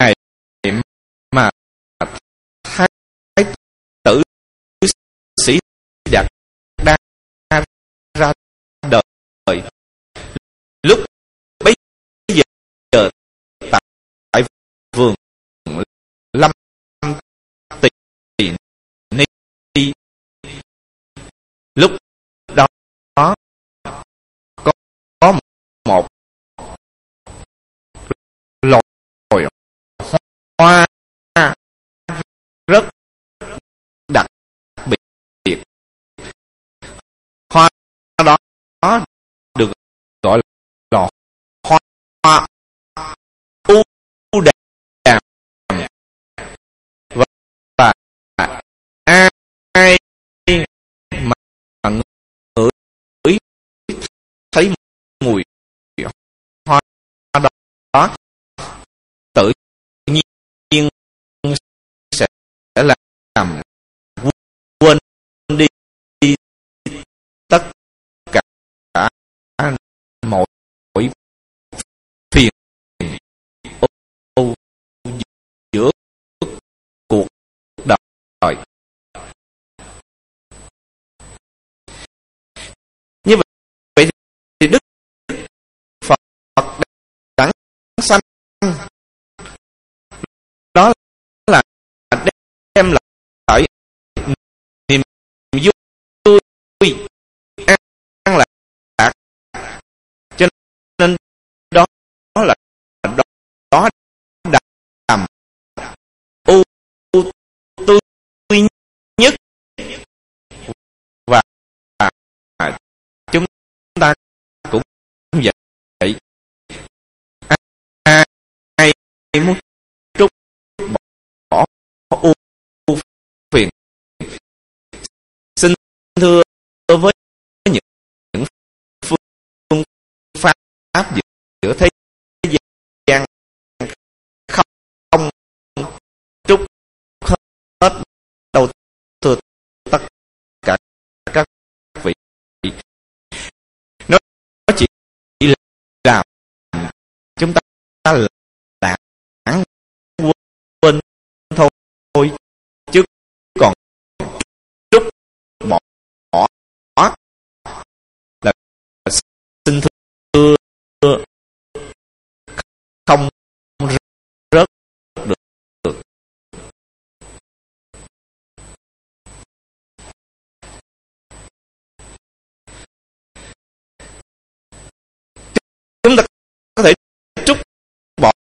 mà thái tử Sĩ Đạt Đa ra đời lúc bấy giờ tại vườn Lâm Tỳ Ni, lúc đó có có một loài hoa rất đặc biệt. Hoa đó được gọi là hoa, hoa u đàm, và, và ai mà ngửi thấy mùi hoa đó, đó tự nhiên sẽ làm quên đi tất cả mọi phiền ưu giữa cuộc đời. Như vậy, vậy thì Đức Phật đản sanh đó là đem lại niềm vui an lạc, cho nên đó là đó, đó đàm ưu tư nhất, và chúng ta cũng vậy. Ai, ai muốn trút bỏ ưu phiền, xin thưa với những những phương pháp giữa, giữa thế gian không, không trút hết đâu thưa tất cả các vị. Nó chỉ làm chúng ta lãng quên thôi, chứ còn trút bỏ là xin thưa không rớt được, được. Chúng ta có thể trút bỏ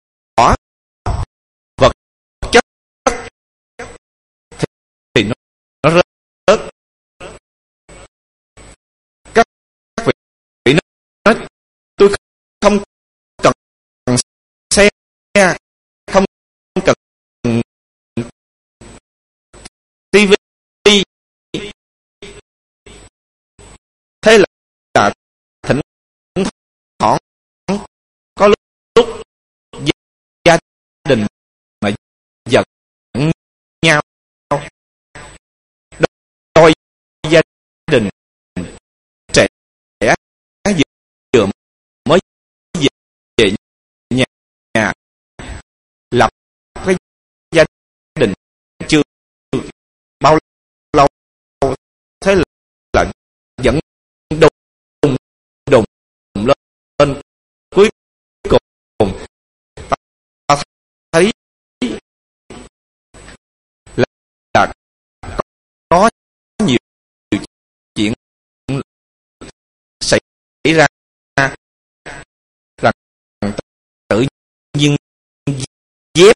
ra là tự nhiên dép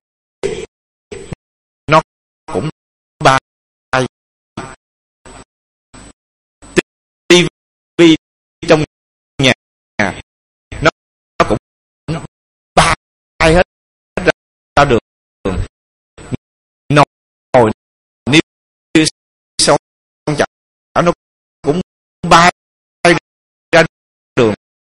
nó cũng bay, tivi trong nhà nó cũng bay hết ra đường, nồi nếu xong chảo nó cũng bay ra đường.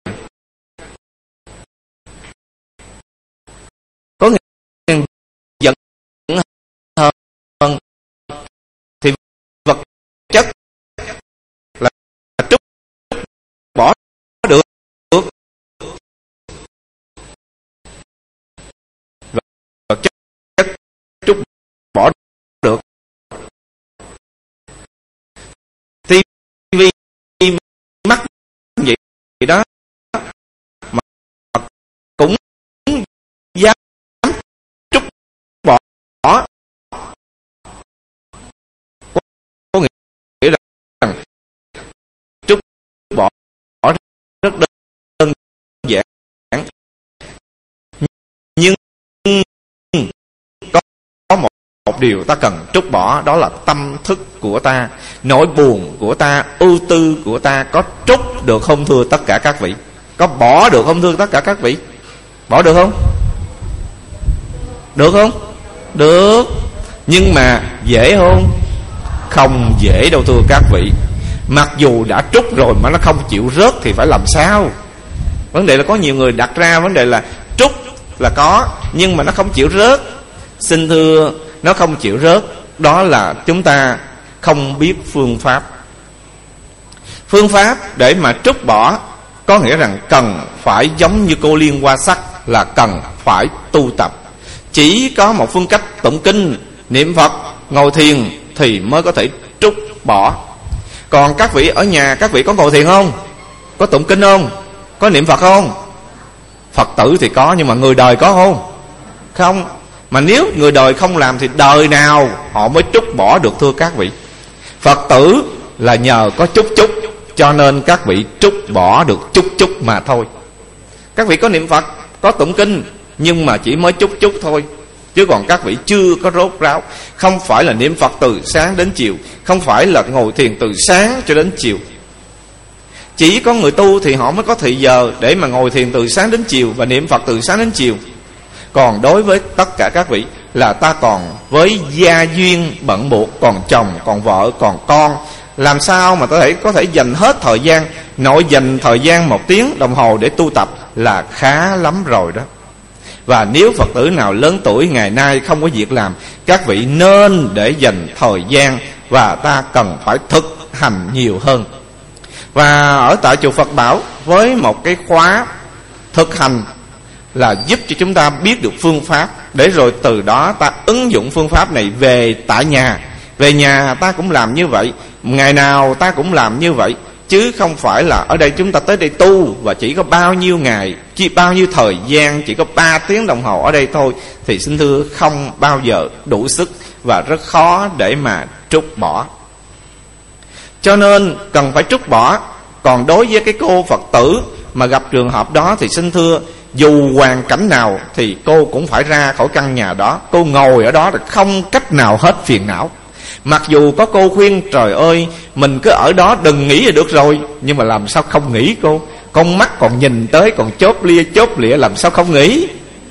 Có nghĩa giận hơn thì vật chất là trút bỏ được, vật chất trút bỏ được. Tivi mắt vậy đó mà cũng dám trút bỏ, có nghĩa là trút bỏ rất đơn giản, nhưng có, có một, một điều ta cần trút bỏ, đó là tâm thức của ta, nỗi buồn của ta, ưu tư của ta. Có trút được không thưa tất cả các vị? Có bỏ được không thưa tất cả các vị? Bỏ được không? Được không? Được. Nhưng mà dễ không? Không dễ đâu thưa các vị. Mặc dù đã trút rồi mà nó không chịu rớt thì phải làm sao? Vấn đề là có nhiều người đặt ra vấn đề là trút là có, nhưng mà nó không chịu rớt. Xin thưa, nó không chịu rớt, đó là chúng ta không biết phương pháp. Phương pháp để mà trút bỏ có nghĩa rằng cần phải giống như cô Liên Hoa Sắc, là cần phải tu tập. Chỉ có một phương cách tụng kinh, niệm Phật, ngồi thiền thì mới có thể trút bỏ. Còn các vị ở nhà, các vị có ngồi thiền không? Có tụng kinh không? Có niệm Phật không? Phật tử thì có, nhưng mà người đời có không? Không. Mà nếu người đời không làm thì đời nào họ mới trút bỏ được thưa các vị? Phật tử là nhờ có chút chút, cho nên các vị trút bỏ được chút chút mà thôi. Các vị có niệm Phật, có tụng kinh, nhưng mà chỉ mới chút chút thôi. Chứ còn các vị chưa có rốt ráo. Không phải là niệm Phật từ sáng đến chiều, không phải là ngồi thiền từ sáng cho đến chiều. Chỉ có người tu thì họ mới có thời giờ để mà ngồi thiền từ sáng đến chiều và niệm Phật từ sáng đến chiều. Còn đối với tất cả các vị là ta còn với gia duyên bận buộc, còn chồng, còn vợ, còn con, làm sao mà có thể có thể dành hết thời gian. Nội dành thời gian một tiếng đồng hồ để tu tập là khá lắm rồi đó. Và nếu Phật tử nào lớn tuổi ngày nay không có việc làm, các vị nên để dành thời gian, và ta cần phải thực hành nhiều hơn. Và ở tại chùa Phật Bảo với một cái khóa thực hành là giúp cho chúng ta biết được phương pháp, để rồi từ đó ta ứng dụng phương pháp này về tại nhà. Về nhà ta cũng làm như vậy, ngày nào ta cũng làm như vậy, chứ không phải là ở đây chúng ta tới đây tu và chỉ có bao nhiêu ngày, chỉ bao nhiêu thời gian, chỉ có ba tiếng đồng hồ ở đây thôi, thì xin thưa không bao giờ đủ sức và rất khó để mà trút bỏ. Cho nên cần phải trút bỏ. Còn đối với cái cô Phật tử mà gặp trường hợp đó thì xin thưa, dù hoàn cảnh nào thì cô cũng phải ra khỏi căn nhà đó. Cô ngồi ở đó là không cách nào hết phiền não. Mặc dù có cô khuyên trời ơi mình cứ ở đó đừng nghĩ là được rồi, nhưng mà làm sao không nghĩ cô? Con mắt còn nhìn tới, còn chốt lia chốt lịa, làm sao không nghĩ?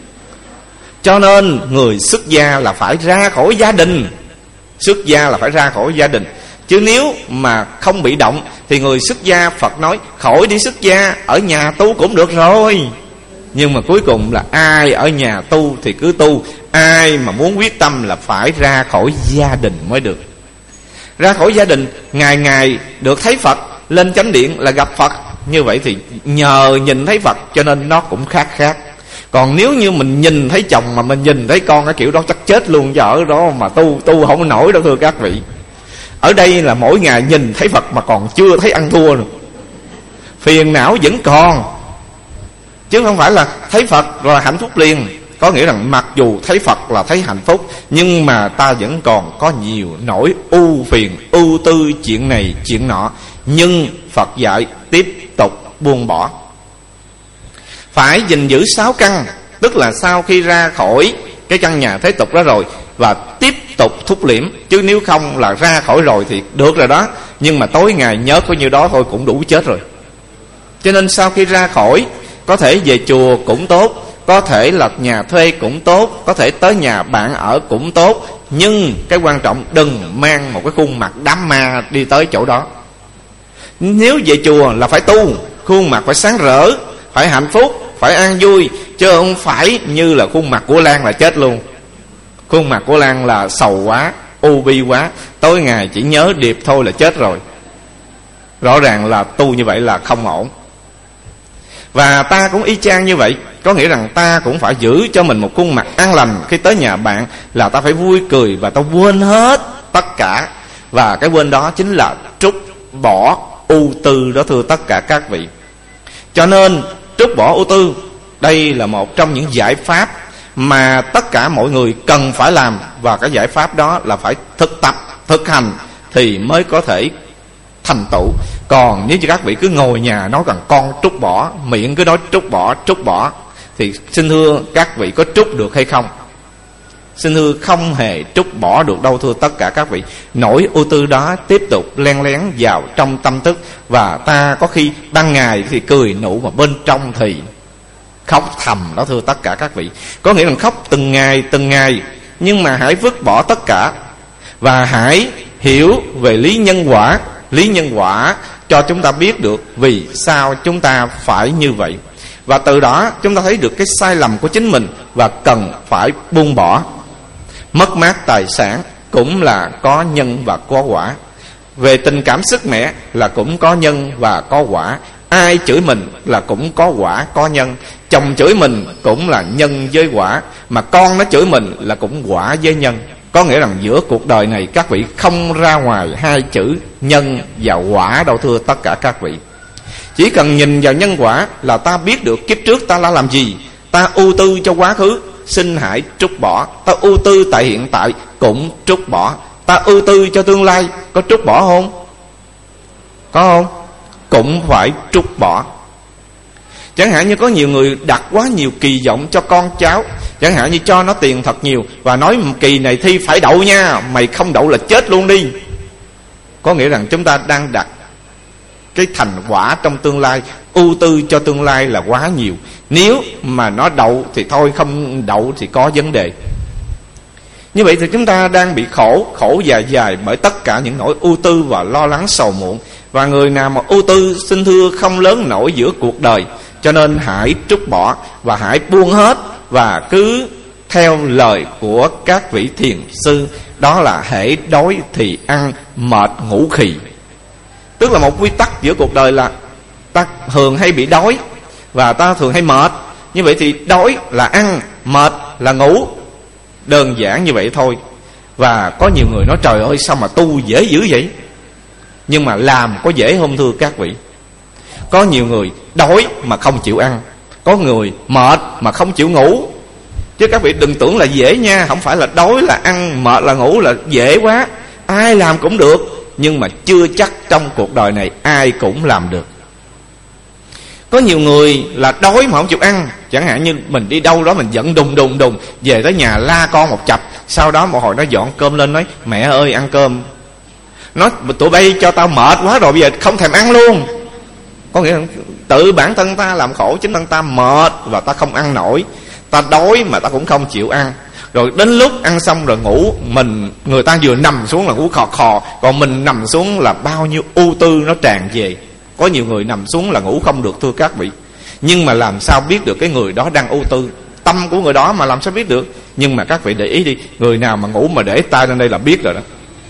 Cho nên người xuất gia là phải ra khỏi gia đình. Xuất gia là phải ra khỏi gia đình. Chứ nếu mà không bị động thì người xuất gia, Phật nói khỏi đi xuất gia, ở nhà tu cũng được rồi. Nhưng mà cuối cùng là ai ở nhà tu thì cứ tu, ai mà muốn quyết tâm là phải ra khỏi gia đình mới được. Ra khỏi gia đình, ngày ngày được thấy Phật, lên chánh điện là gặp Phật. Như vậy thì nhờ nhìn thấy Phật cho nên nó cũng khác khác. Còn nếu như mình nhìn thấy chồng mà mình nhìn thấy con, cái kiểu đó chắc chết luôn, vợ đó mà tu tu không nổi đâu thưa các vị. Ở đây là mỗi ngày nhìn thấy Phật mà còn chưa thấy ăn thua nữa, phiền não vẫn còn. Chứ không phải là thấy Phật rồi hạnh phúc liền. Có nghĩa rằng mặc dù thấy Phật là thấy hạnh phúc, nhưng mà ta vẫn còn có nhiều nỗi ưu phiền, ưu tư chuyện này chuyện nọ. Nhưng Phật dạy tiếp tục buông bỏ. Phải gìn giữ sáu căn, tức là sau khi ra khỏi cái căn nhà thế tục đó rồi và tiếp tục thúc liễm, chứ nếu không là ra khỏi rồi thì được rồi đó, nhưng mà tối ngày nhớ có nhiêu đó thôi cũng đủ chết rồi. Cho nên sau khi ra khỏi, có thể về chùa cũng tốt, có thể là nhà thuê cũng tốt, có thể tới nhà bạn ở cũng tốt, nhưng cái quan trọng đừng mang một cái khuôn mặt đám ma đi tới chỗ đó. Nếu về chùa là phải tu, khuôn mặt phải sáng rỡ, phải hạnh phúc, phải an vui, chứ không phải như là khuôn mặt của Lan là chết luôn. Khuôn mặt của Lan là sầu quá, u bi quá, tối ngày chỉ nhớ điệp thôi là chết rồi. Rõ ràng là tu như vậy là không ổn. Và ta cũng y chang như vậy, có nghĩa rằng ta cũng phải giữ cho mình một khuôn mặt an lành. Khi tới nhà bạn là ta phải vui cười và ta quên hết tất cả. Và cái quên đó chính là trút bỏ ưu tư đó, thưa tất cả các vị. Cho nên trút bỏ ưu tư, đây là một trong những giải pháp mà tất cả mọi người cần phải làm. Và cái giải pháp đó là phải thực tập, thực hành thì mới có thể thành tựu. Còn nếu như các vị cứ ngồi nhà nói rằng con trút bỏ, miệng cứ nói trút bỏ, trút bỏ, thì xin thưa các vị có trút được hay không? Xin thưa không hề trút bỏ được đâu, thưa tất cả các vị. Nỗi ưu tư đó tiếp tục len lén vào trong tâm thức. Và ta có khi ban ngày thì cười nụ, mà bên trong thì khóc thầm đó, thưa tất cả các vị. Có nghĩa là khóc từng ngày từng ngày, nhưng mà hãy vứt bỏ tất cả và hãy hiểu về lý nhân quả. Lý nhân quả cho chúng ta biết được vì sao chúng ta phải như vậy. Và từ đó chúng ta thấy được cái sai lầm của chính mình và cần phải buông bỏ. Mất mát tài sản cũng là có nhân và có quả. Về tình cảm sức mẻ là cũng có nhân và có quả. Ai chửi mình là cũng có quả có nhân. Chồng chửi mình cũng là nhân với quả, mà con nó chửi mình là cũng quả với nhân. Có nghĩa rằng giữa cuộc đời này các vị không ra ngoài hai chữ nhân và quả đâu, thưa tất cả các vị. Chỉ cần nhìn vào nhân quả là ta biết được kiếp trước ta đã làm gì. Ta ưu tư cho quá khứ, xin hãy trút bỏ. Ta ưu tư tại hiện tại cũng trút bỏ. Ta ưu tư cho tương lai, có trút bỏ không? Có không? Cũng phải trút bỏ. Chẳng hạn như có nhiều người đặt quá nhiều kỳ vọng cho con cháu. Chẳng hạn như cho nó tiền thật nhiều và nói kỳ này thi phải đậu nha, mày không đậu là chết luôn đi. Có nghĩa rằng chúng ta đang đặt cái thành quả trong tương lai, ưu tư cho tương lai là quá nhiều. Nếu mà nó đậu thì thôi, không đậu thì có vấn đề. Như vậy thì chúng ta đang bị khổ, khổ dài dài bởi tất cả những nỗi ưu tư và lo lắng sầu muộn. Và người nào mà ưu tư xin thưa không lớn nổi giữa cuộc đời. Cho nên hãy trút bỏ và hãy buông hết, và cứ theo lời của các vị thiền sư, đó là hễ đói thì ăn, mệt ngủ khì. Tức là một quy tắc giữa cuộc đời là ta thường hay bị đói và ta thường hay mệt. Như vậy thì đói là ăn, mệt là ngủ. Đơn giản như vậy thôi. Và có nhiều người nói trời ơi sao mà tu dễ dữ vậy. Nhưng mà làm có dễ không, thưa các vị? Có nhiều người đói mà không chịu ăn, có người mệt mà không chịu ngủ. Chứ các vị đừng tưởng là dễ nha. Không phải là đói là ăn, mệt là ngủ là dễ quá. Ai làm cũng được, nhưng mà chưa chắc trong cuộc đời này ai cũng làm được. Có nhiều người là đói mà không chịu ăn. Chẳng hạn như mình đi đâu đó mình giận đùng đùng đùng, về tới nhà la con một chập. Sau đó một hồi nó dọn cơm lên nói mẹ ơi ăn cơm. Nói tụi bay cho tao mệt quá rồi, bây giờ không thèm ăn luôn. Có nghĩa là tự bản thân ta làm khổ chính thân ta mệt và ta không ăn nổi. Ta đói mà ta cũng không chịu ăn. Rồi đến lúc ăn xong rồi ngủ, mình người ta vừa nằm xuống là ngủ khò khò, còn mình nằm xuống là bao nhiêu ưu tư nó tràn về. Có nhiều người nằm xuống là ngủ không được, thưa các vị. Nhưng mà làm sao biết được cái người đó đang ưu tư? Tâm của người đó mà làm sao biết được? Nhưng mà các vị để ý đi, người nào mà ngủ mà để tay lên đây là biết rồi đó,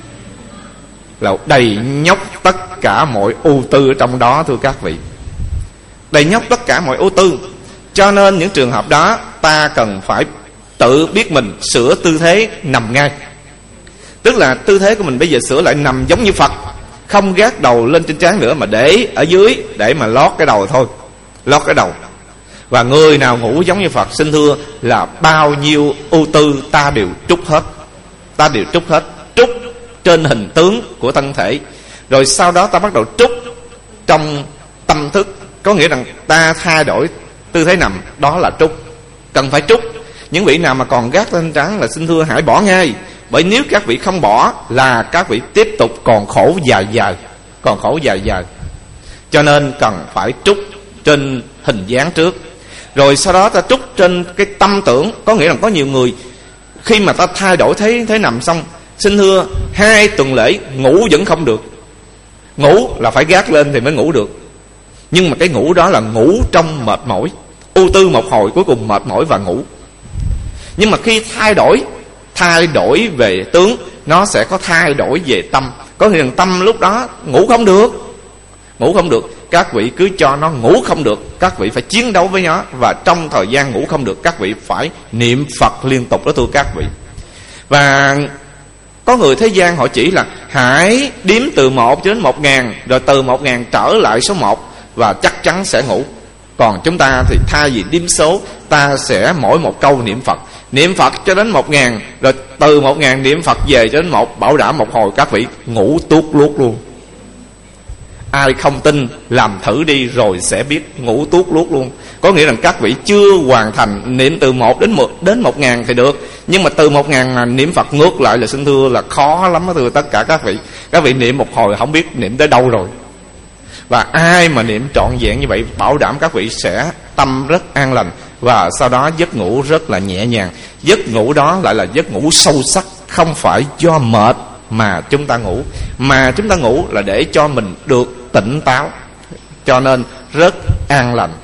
là đầy nhóc tất cả mọi ưu tư ở trong đó, thưa các vị. Đầy nhóc tất cả mọi ưu tư. Cho nên những trường hợp đó ta cần phải tự biết mình sửa tư thế nằm ngay. Tức là tư thế của mình bây giờ sửa lại nằm giống như Phật, không gác đầu lên trên trán nữa, mà để ở dưới để mà lót cái đầu thôi, lót cái đầu. Và người nào ngủ giống như Phật, xin thưa là bao nhiêu ưu tư ta đều trút hết. Ta đều trút hết. Trút trên hình tướng của thân thể. Rồi sau đó ta bắt đầu trút trong tâm thức, Có nghĩa rằng ta thay đổi tư thế nằm, đó là trút, cần phải trút. Những vị nào mà còn gác lên trán là xin thưa hãy bỏ ngay. Bởi nếu các vị không bỏ là các vị tiếp tục còn khổ dài dài, còn khổ dài dài. Cho nên cần phải trút trên hình dáng trước, rồi sau đó ta trút trên cái tâm tưởng. Có nghĩa là có nhiều người khi mà ta thay đổi thế thế nằm xong, xin thưa hai tuần lễ ngủ vẫn không được. Ngủ là phải gác lên thì mới ngủ được, nhưng mà cái ngủ đó là ngủ trong mệt mỏi, ưu tư một hồi cuối cùng mệt mỏi và ngủ. Nhưng mà khi thay đổi Thay đổi về tướng, nó sẽ có thay đổi về tâm. Có nghĩa rằng tâm lúc đó ngủ không được, Ngủ không được, các vị cứ cho nó ngủ không được, các vị phải chiến đấu với nó. Và trong thời gian ngủ không được, các vị phải niệm Phật liên tục đó thưa các vị. Và có người thế gian họ chỉ là hãy đếm từ một đến một ngàn, rồi từ một ngàn trở lại số một, và chắc chắn sẽ ngủ. Còn chúng ta thì thay vì đếm số, ta sẽ mỗi một câu niệm Phật, niệm Phật cho đến một ngàn, rồi từ một ngàn niệm Phật về cho đến một, bảo đảm một hồi các vị ngủ tuốt luốt luôn. Ai không tin làm thử đi rồi sẽ biết, ngủ tuốt luốt luôn. Có nghĩa rằng các vị chưa hoàn thành niệm từ một đến một đến một ngàn thì được, nhưng mà từ một ngàn mà niệm Phật ngược lại là xin thưa là khó lắm đó thưa tất cả các vị. Các vị niệm một hồi không biết niệm tới đâu rồi. Và ai mà niệm trọn vẹn như vậy, bảo đảm các vị sẽ tâm rất an lành, và sau đó giấc ngủ rất là nhẹ nhàng. Giấc ngủ đó lại là giấc ngủ sâu sắc, không phải do mệt mà chúng ta ngủ, mà chúng ta ngủ là để cho mình được tỉnh táo, cho nên rất an lành.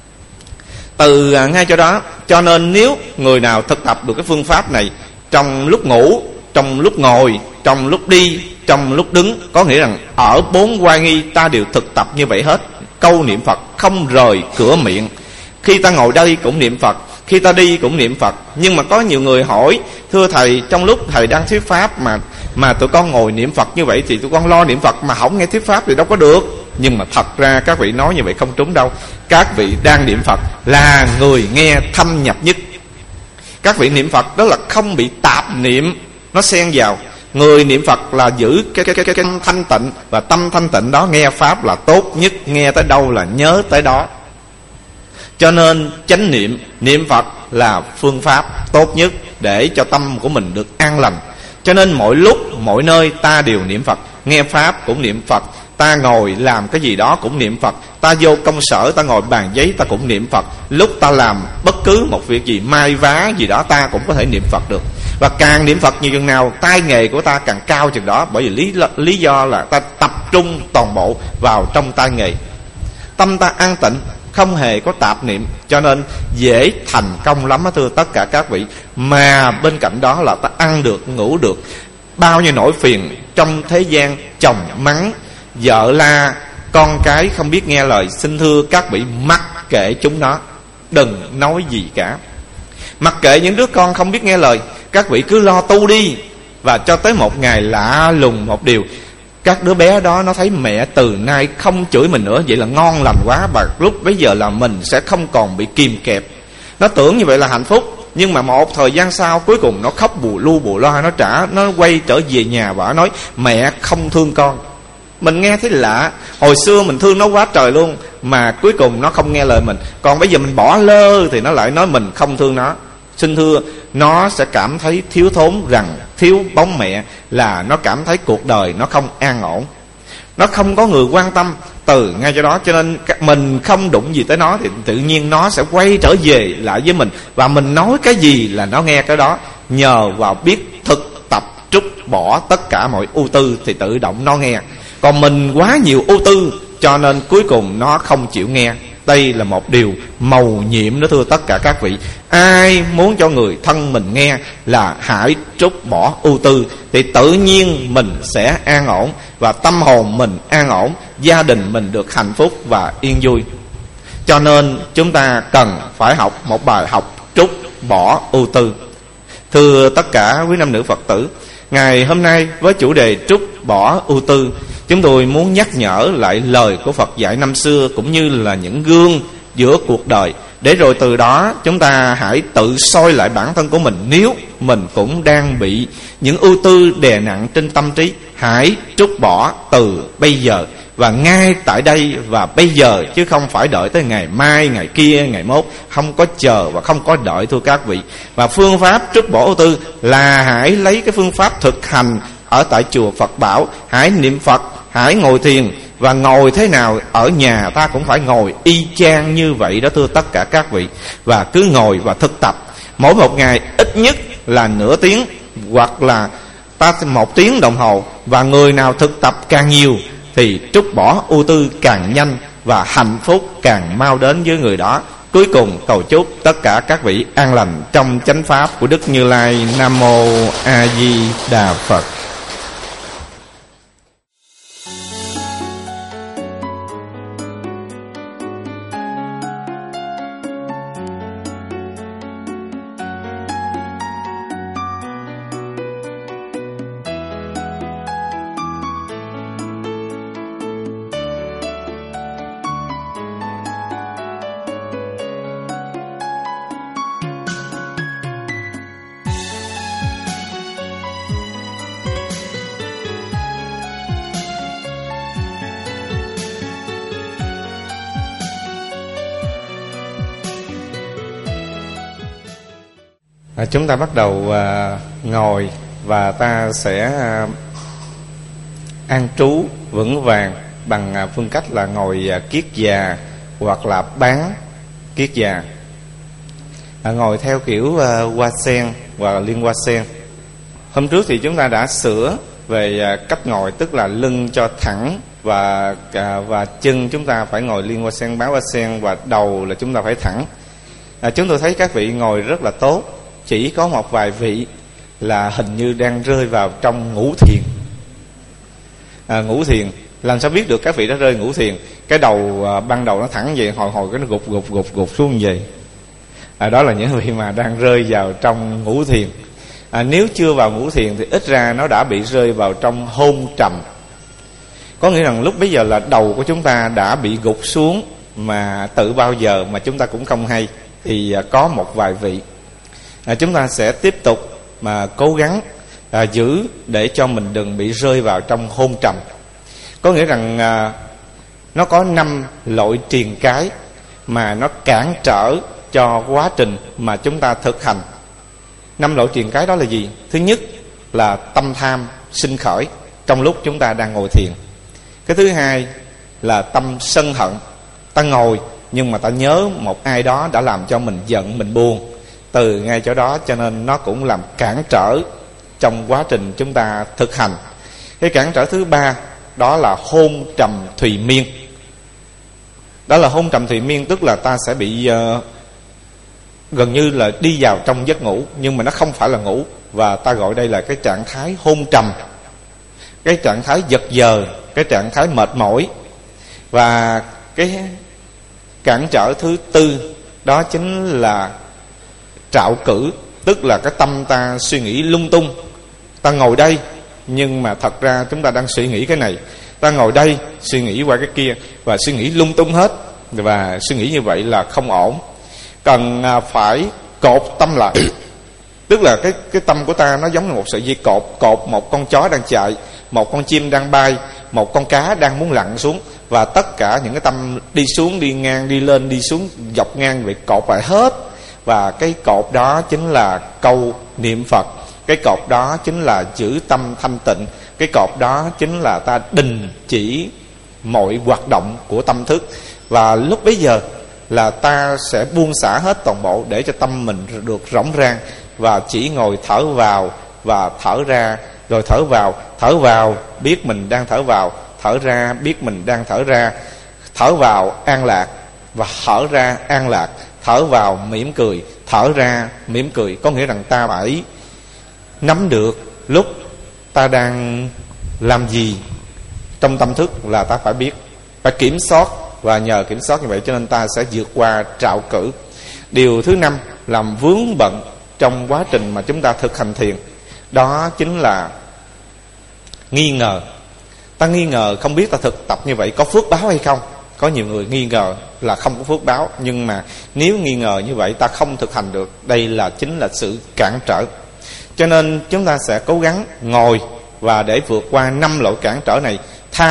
Từ ngay cho đó, cho nên nếu người nào thực tập được cái phương pháp này trong lúc ngủ, trong lúc ngồi, trong lúc đi, trong lúc đứng, có nghĩa rằng ở bốn oai nghi ta đều thực tập như vậy hết. Câu niệm Phật không rời cửa miệng. Khi ta ngồi đây cũng niệm Phật, khi ta đi cũng niệm Phật. Nhưng mà có nhiều người hỏi, thưa thầy, trong lúc thầy đang thuyết pháp mà mà tụi con ngồi niệm Phật như vậy thì tụi con lo niệm Phật mà không nghe thuyết pháp thì đâu có được. Nhưng mà thật ra các vị nói như vậy không trúng đâu. Các vị đang niệm Phật là người nghe thâm nhập nhất. Các vị niệm Phật đó là không bị tạp niệm nó xen vào. Người niệm Phật là giữ cái, cái, cái, cái, cái thanh tịnh, và tâm thanh tịnh đó nghe pháp là tốt nhất, nghe tới đâu là nhớ tới đó. Cho nên chánh niệm, niệm Phật là phương pháp tốt nhất để cho tâm của mình được an lành. Cho nên mỗi lúc, mỗi nơi ta đều niệm Phật. Nghe pháp cũng niệm Phật, ta ngồi làm cái gì đó cũng niệm Phật, ta vô công sở, ta ngồi bàn giấy ta cũng niệm Phật. Lúc ta làm bất cứ một việc gì, mai vá gì đó, ta cũng có thể niệm Phật được. Và càng niệm Phật nhiều chừng nào, tay nghề của ta càng cao chừng đó. Bởi vì lý, lý do là ta tập trung toàn bộ vào trong tay nghề. Tâm ta an tịnh, không hề có tạp niệm, cho nên dễ thành công lắm đó thưa tất cả các vị. Mà bên cạnh đó là ta ăn được, ngủ được. Bao nhiêu nỗi phiền trong thế gian, chồng mắng, vợ la, con cái không biết nghe lời, xin thưa các vị mặc kệ chúng nó, đừng nói gì cả. Mặc kệ những đứa con không biết nghe lời, các vị cứ lo tu đi. Và cho tới một ngày lạ lùng một điều, các đứa bé đó nó thấy mẹ từ nay không chửi mình nữa, vậy là ngon lành quá. Và lúc bấy giờ là mình sẽ không còn bị kìm kẹp. Nó tưởng như vậy là hạnh phúc, nhưng mà một thời gian sau cuối cùng nó khóc bù lu bù loa, nó trả nó quay trở về nhà và nó nói mẹ không thương con. Mình nghe thấy lạ, hồi xưa mình thương nó quá trời luôn, mà cuối cùng nó không nghe lời mình. Còn bây giờ mình bỏ lơ thì nó lại nói mình không thương nó. Xin thưa, nó sẽ cảm thấy thiếu thốn rằng thiếu bóng mẹ, là nó cảm thấy cuộc đời nó không an ổn, nó không có người quan tâm. Từ ngay cho đó, cho nên mình không đụng gì tới nó thì tự nhiên nó sẽ quay trở về lại với mình. Và mình nói cái gì là nó nghe cái đó. Nhờ vào biết thực tập trút bỏ tất cả mọi ưu tư thì tự động nó nghe. Còn mình quá nhiều ưu tư, cho nên cuối cùng nó không chịu nghe. Đây là một điều mầu nhiệm đó thưa tất cả các vị. Ai muốn cho người thân mình nghe là hãy trút bỏ ưu tư, thì tự nhiên mình sẽ an ổn, và tâm hồn mình an ổn, gia đình mình được hạnh phúc và yên vui. Cho nên chúng ta cần phải học một bài học trút bỏ ưu tư. Thưa tất cả quý nam nữ Phật tử, ngày hôm nay với chủ đề trút bỏ ưu tư, chúng tôi muốn nhắc nhở lại lời của Phật dạy năm xưa, cũng như là những gương giữa cuộc đời, để rồi từ đó chúng ta hãy tự soi lại bản thân của mình. Nếu mình cũng đang bị những ưu tư đè nặng trên tâm trí, hãy trút bỏ từ bây giờ. và ngay tại đây và bây giờ, chứ không phải đợi tới ngày mai, ngày kia, ngày mốt. Không có chờ và không có đợi, thưa các vị. Và phương pháp trút bỏ ưu tư là hãy lấy cái phương pháp thực hành ở tại chùa Phật Bảo. Hãy niệm Phật, hãy ngồi thiền. Và ngồi thế nào ở nhà ta cũng phải ngồi y chang như vậy đó, thưa tất cả các vị. Và cứ ngồi và thực tập. Mỗi một ngày ít nhất là nửa tiếng, hoặc là ta một tiếng đồng hồ. Và người nào thực tập càng nhiều thì trút bỏ ưu tư càng nhanh, và hạnh phúc càng mau đến với người đó. Cuối cùng cầu chúc tất cả các vị an lành trong chánh pháp của Đức Như Lai. Nam Mô A Di Đà Phật. À, chúng ta bắt đầu à, ngồi và ta sẽ à, an trú vững vàng bằng à, phương cách là ngồi à, kiết già hoặc là bán kiết già. À, ngồi theo kiểu à, hoa sen và liên hoa sen. Hôm trước thì chúng ta đã sửa về à, cách ngồi, tức là lưng cho thẳng và à, và chân chúng ta phải ngồi liên hoa sen, bán hoa sen, và đầu là chúng ta phải thẳng. À, chúng tôi thấy các vị ngồi rất là tốt. Chỉ có một vài vị là hình như đang rơi vào trong ngũ thiền. à, Ngũ thiền, làm sao biết được các vị đã rơi ngũ thiền? Cái đầu à, ban đầu nó thẳng vậy, hồi hồi cái nó gục gục gục gục xuống vậy. à, Đó là những vị mà đang rơi vào trong ngũ thiền. à, Nếu chưa vào ngũ thiền thì ít ra nó đã bị rơi vào trong hôn trầm. Có nghĩa rằng lúc bấy giờ là đầu của chúng ta đã bị gục xuống, mà tự bao giờ mà chúng ta cũng không hay. Thì à, có một vài vị À, chúng ta sẽ tiếp tục mà cố gắng à, giữ để cho mình đừng bị rơi vào trong hôn trầm. Có nghĩa rằng à, nó có năm loại triền cái mà nó cản trở cho quá trình mà chúng ta thực hành. Năm loại triền cái đó là gì? Thứ nhất là tâm tham sinh khởi trong lúc chúng ta đang ngồi thiền. Cái thứ hai là tâm sân hận. Ta ngồi nhưng mà ta nhớ một ai đó đã làm cho mình giận, mình buồn. Từ ngay chỗ đó cho nên nó cũng làm cản trở trong quá trình chúng ta thực hành. Cái cản trở thứ ba đó là hôn trầm thùy miên. Đó là hôn trầm thùy miên, tức là ta sẽ bị uh, gần như là đi vào trong giấc ngủ, nhưng mà nó không phải là ngủ. Và ta gọi đây là cái trạng thái hôn trầm, cái trạng thái giật giờ, cái trạng thái mệt mỏi. Và cái cản trở thứ tư đó chính là trạo cử, tức là cái tâm ta suy nghĩ lung tung. Ta ngồi đây nhưng mà thật ra chúng ta đang suy nghĩ cái này, ta ngồi đây suy nghĩ qua cái kia, và suy nghĩ lung tung hết. Và suy nghĩ như vậy là không ổn. Cần phải cột tâm lại. Tức là cái cái tâm của ta nó giống như một sợi dây cột, cột một con chó đang chạy, một con chim đang bay, một con cá đang muốn lặn xuống. Và tất cả những cái tâm đi xuống, đi ngang, đi lên, đi xuống, dọc ngang vậy cột lại hết. Và cái cột đó chính là câu niệm Phật. Cái cột đó chính là giữ tâm thanh tịnh. Cái cột đó chính là ta đình chỉ mọi hoạt động của tâm thức. Và lúc bấy giờ là ta sẽ buông xả hết toàn bộ để cho tâm mình được rỗng rang. Và chỉ ngồi thở vào và thở ra. Rồi thở vào, thở vào biết mình đang thở vào, thở ra biết mình đang thở ra. Thở vào an lạc và thở ra an lạc. Thở vào mỉm cười, thở ra mỉm cười. Có nghĩa rằng ta phải nắm được lúc ta đang làm gì trong tâm thức là ta phải biết, phải kiểm soát. Và nhờ kiểm soát như vậy cho nên ta sẽ vượt qua trạo cử. Điều thứ năm làm vướng bận trong quá trình mà chúng ta thực hành thiền, đó chính là nghi ngờ. Ta nghi ngờ không biết ta thực tập như vậy có phước báo hay không. Có nhiều người nghi ngờ là không có phước báo, nhưng mà nếu nghi ngờ như vậy ta không thực hành được. Đây là chính là sự cản trở. Cho nên chúng ta sẽ cố gắng ngồi và để vượt qua năm loại cản trở này. Tham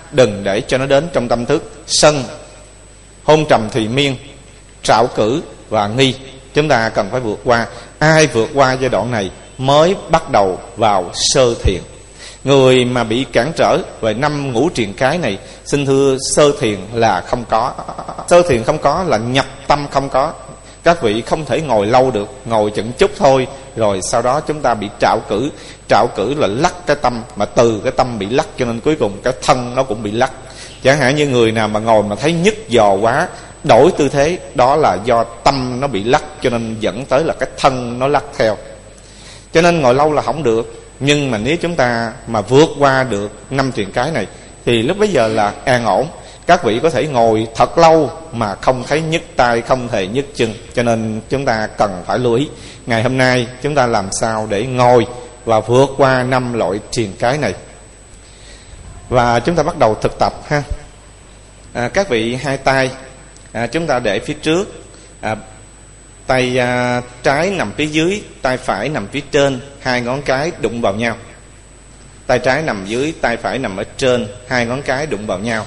đừng để cho nó đến trong tâm thức. Sân, hôn trầm thùy miên, trạo cử và nghi, chúng ta cần phải vượt qua. Ai vượt qua giai đoạn này mới bắt đầu vào sơ thiền. Người mà bị cản trở về năm ngũ triền cái này, xin thưa, sơ thiền là không có. Sơ thiền không có là nhập tâm không có. Các vị không thể ngồi lâu được, ngồi chừng chút thôi, rồi sau đó chúng ta bị trạo cử. Trạo cử là lắc cái tâm, mà từ cái tâm bị lắc cho nên cuối cùng cái thân nó cũng bị lắc. Chẳng hạn như người nào mà ngồi mà thấy nhức giò quá, đổi tư thế, đó là do tâm nó bị lắc, cho nên dẫn tới là cái thân nó lắc theo. Cho nên ngồi lâu là không được. Nhưng mà nếu chúng ta mà vượt qua được năm triền cái này thì lúc bấy giờ là an ổn. Các vị có thể ngồi thật lâu mà không thấy nhức tay, không hề nhức chân. Cho nên chúng ta cần phải lưu ý. Ngày hôm nay chúng ta làm sao để ngồi và vượt qua năm loại triền cái này. Và chúng ta bắt đầu thực tập ha. À, các vị hai tay à, chúng ta để phía trước, à, tay à, trái nằm phía dưới, tay phải nằm phía trên, hai ngón cái đụng vào nhau. Tay trái nằm dưới, tay phải nằm ở trên, hai ngón cái đụng vào nhau.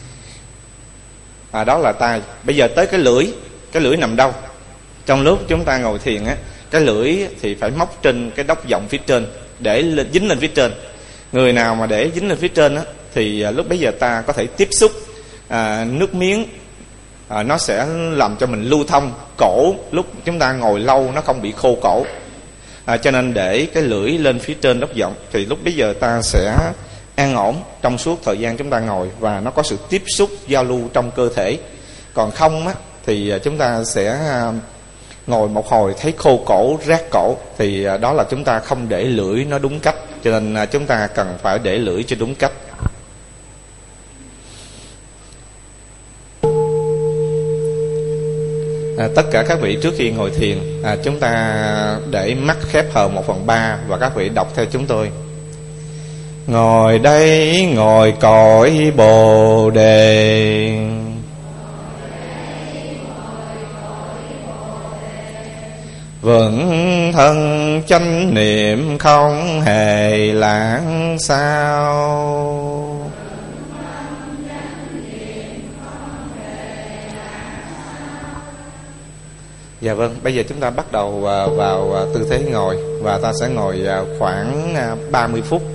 À, đó là tay. Bây giờ tới cái lưỡi. Cái lưỡi nằm đâu? Trong lúc chúng ta ngồi thiền á, cái lưỡi thì phải móc trên cái đốc vọng phía trên, để lên, dính lên phía trên. Người nào mà để dính lên phía trên á, thì à, lúc bấy giờ ta có thể tiếp xúc à, nước miếng, à, nó sẽ làm cho mình lưu thông cổ. Lúc chúng ta ngồi lâu nó không bị khô cổ. à, Cho nên để cái lưỡi lên phía trên đốc vọng, thì lúc bấy giờ ta sẽ an ổn trong suốt thời gian chúng ta ngồi, và nó có sự tiếp xúc giao lưu trong cơ thể. Còn không á, thì chúng ta sẽ ngồi một hồi thấy khô cổ, rát cổ, thì đó là chúng ta không để lưỡi nó đúng cách. Cho nên chúng ta cần phải để lưỡi cho đúng cách. À, tất cả các vị trước khi ngồi thiền, à, chúng ta để mắt khép hờ một phần ba, và các vị đọc theo chúng tôi. Ngồi đây ngồi cõi Bồ Đề, vững thân chánh niệm không hề lãng sao. Dạ vâng, bây giờ chúng ta bắt đầu vào tư thế ngồi, và ta sẽ ngồi khoảng ba mươi phút.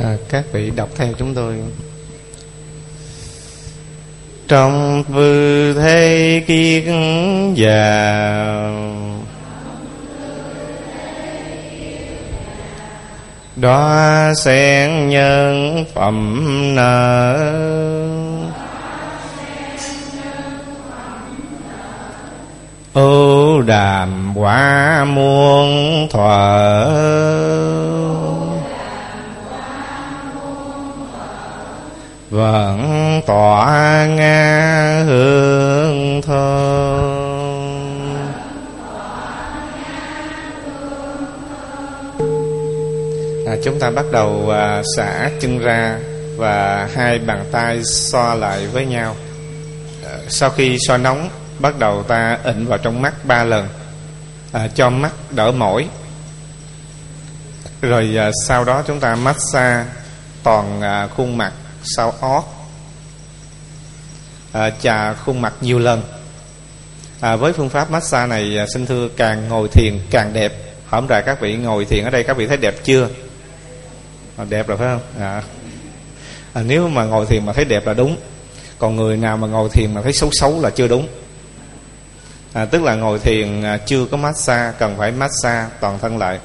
À, các vị đọc theo chúng tôi. Trong vư thế kiết già, đóa sen nhân phẩm nở, ưu đàm quả muôn thuở, vẫn tỏa nga hương thơm. À, chúng ta bắt đầu à, xả chân ra và hai bàn tay xoa lại với nhau. À, sau khi xoa nóng, bắt đầu ta ịnh vào trong mắt ba lần, à, cho mắt đỡ mỏi. Rồi à, sau đó chúng ta massage toàn à, khuôn mặt sau ót, à, chà khuôn mặt nhiều lần. À, với phương pháp massage này, à, xin thưa, càng ngồi thiền càng đẹp. Hôm nay các vị ngồi thiền ở đây, các vị thấy đẹp chưa? À, đẹp rồi phải không? À. À, nếu mà ngồi thiền mà thấy đẹp là đúng. Còn người nào mà ngồi thiền mà thấy xấu xấu là chưa đúng. À, tức là ngồi thiền à, chưa có massage, cần phải massage toàn thân lại.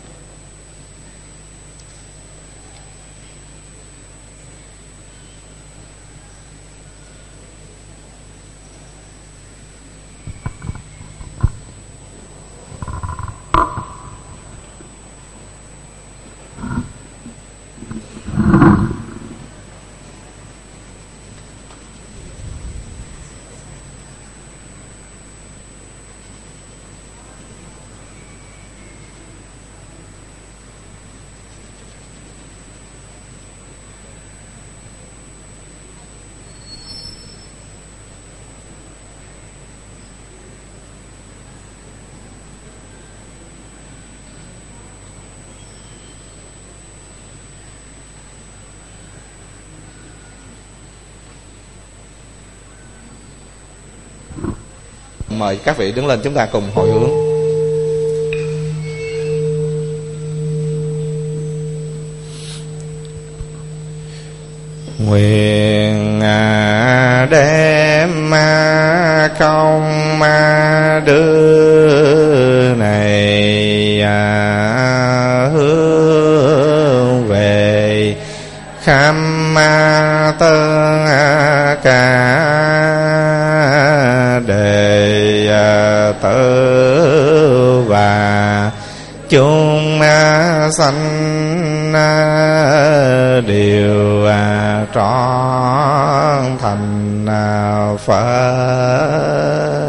Mời các vị đứng lên, chúng ta cùng hồi hướng. Nguyện đem công đưa này hướng về khắp tất cả đệ tử và chúng sanh đều trọn thành Phật.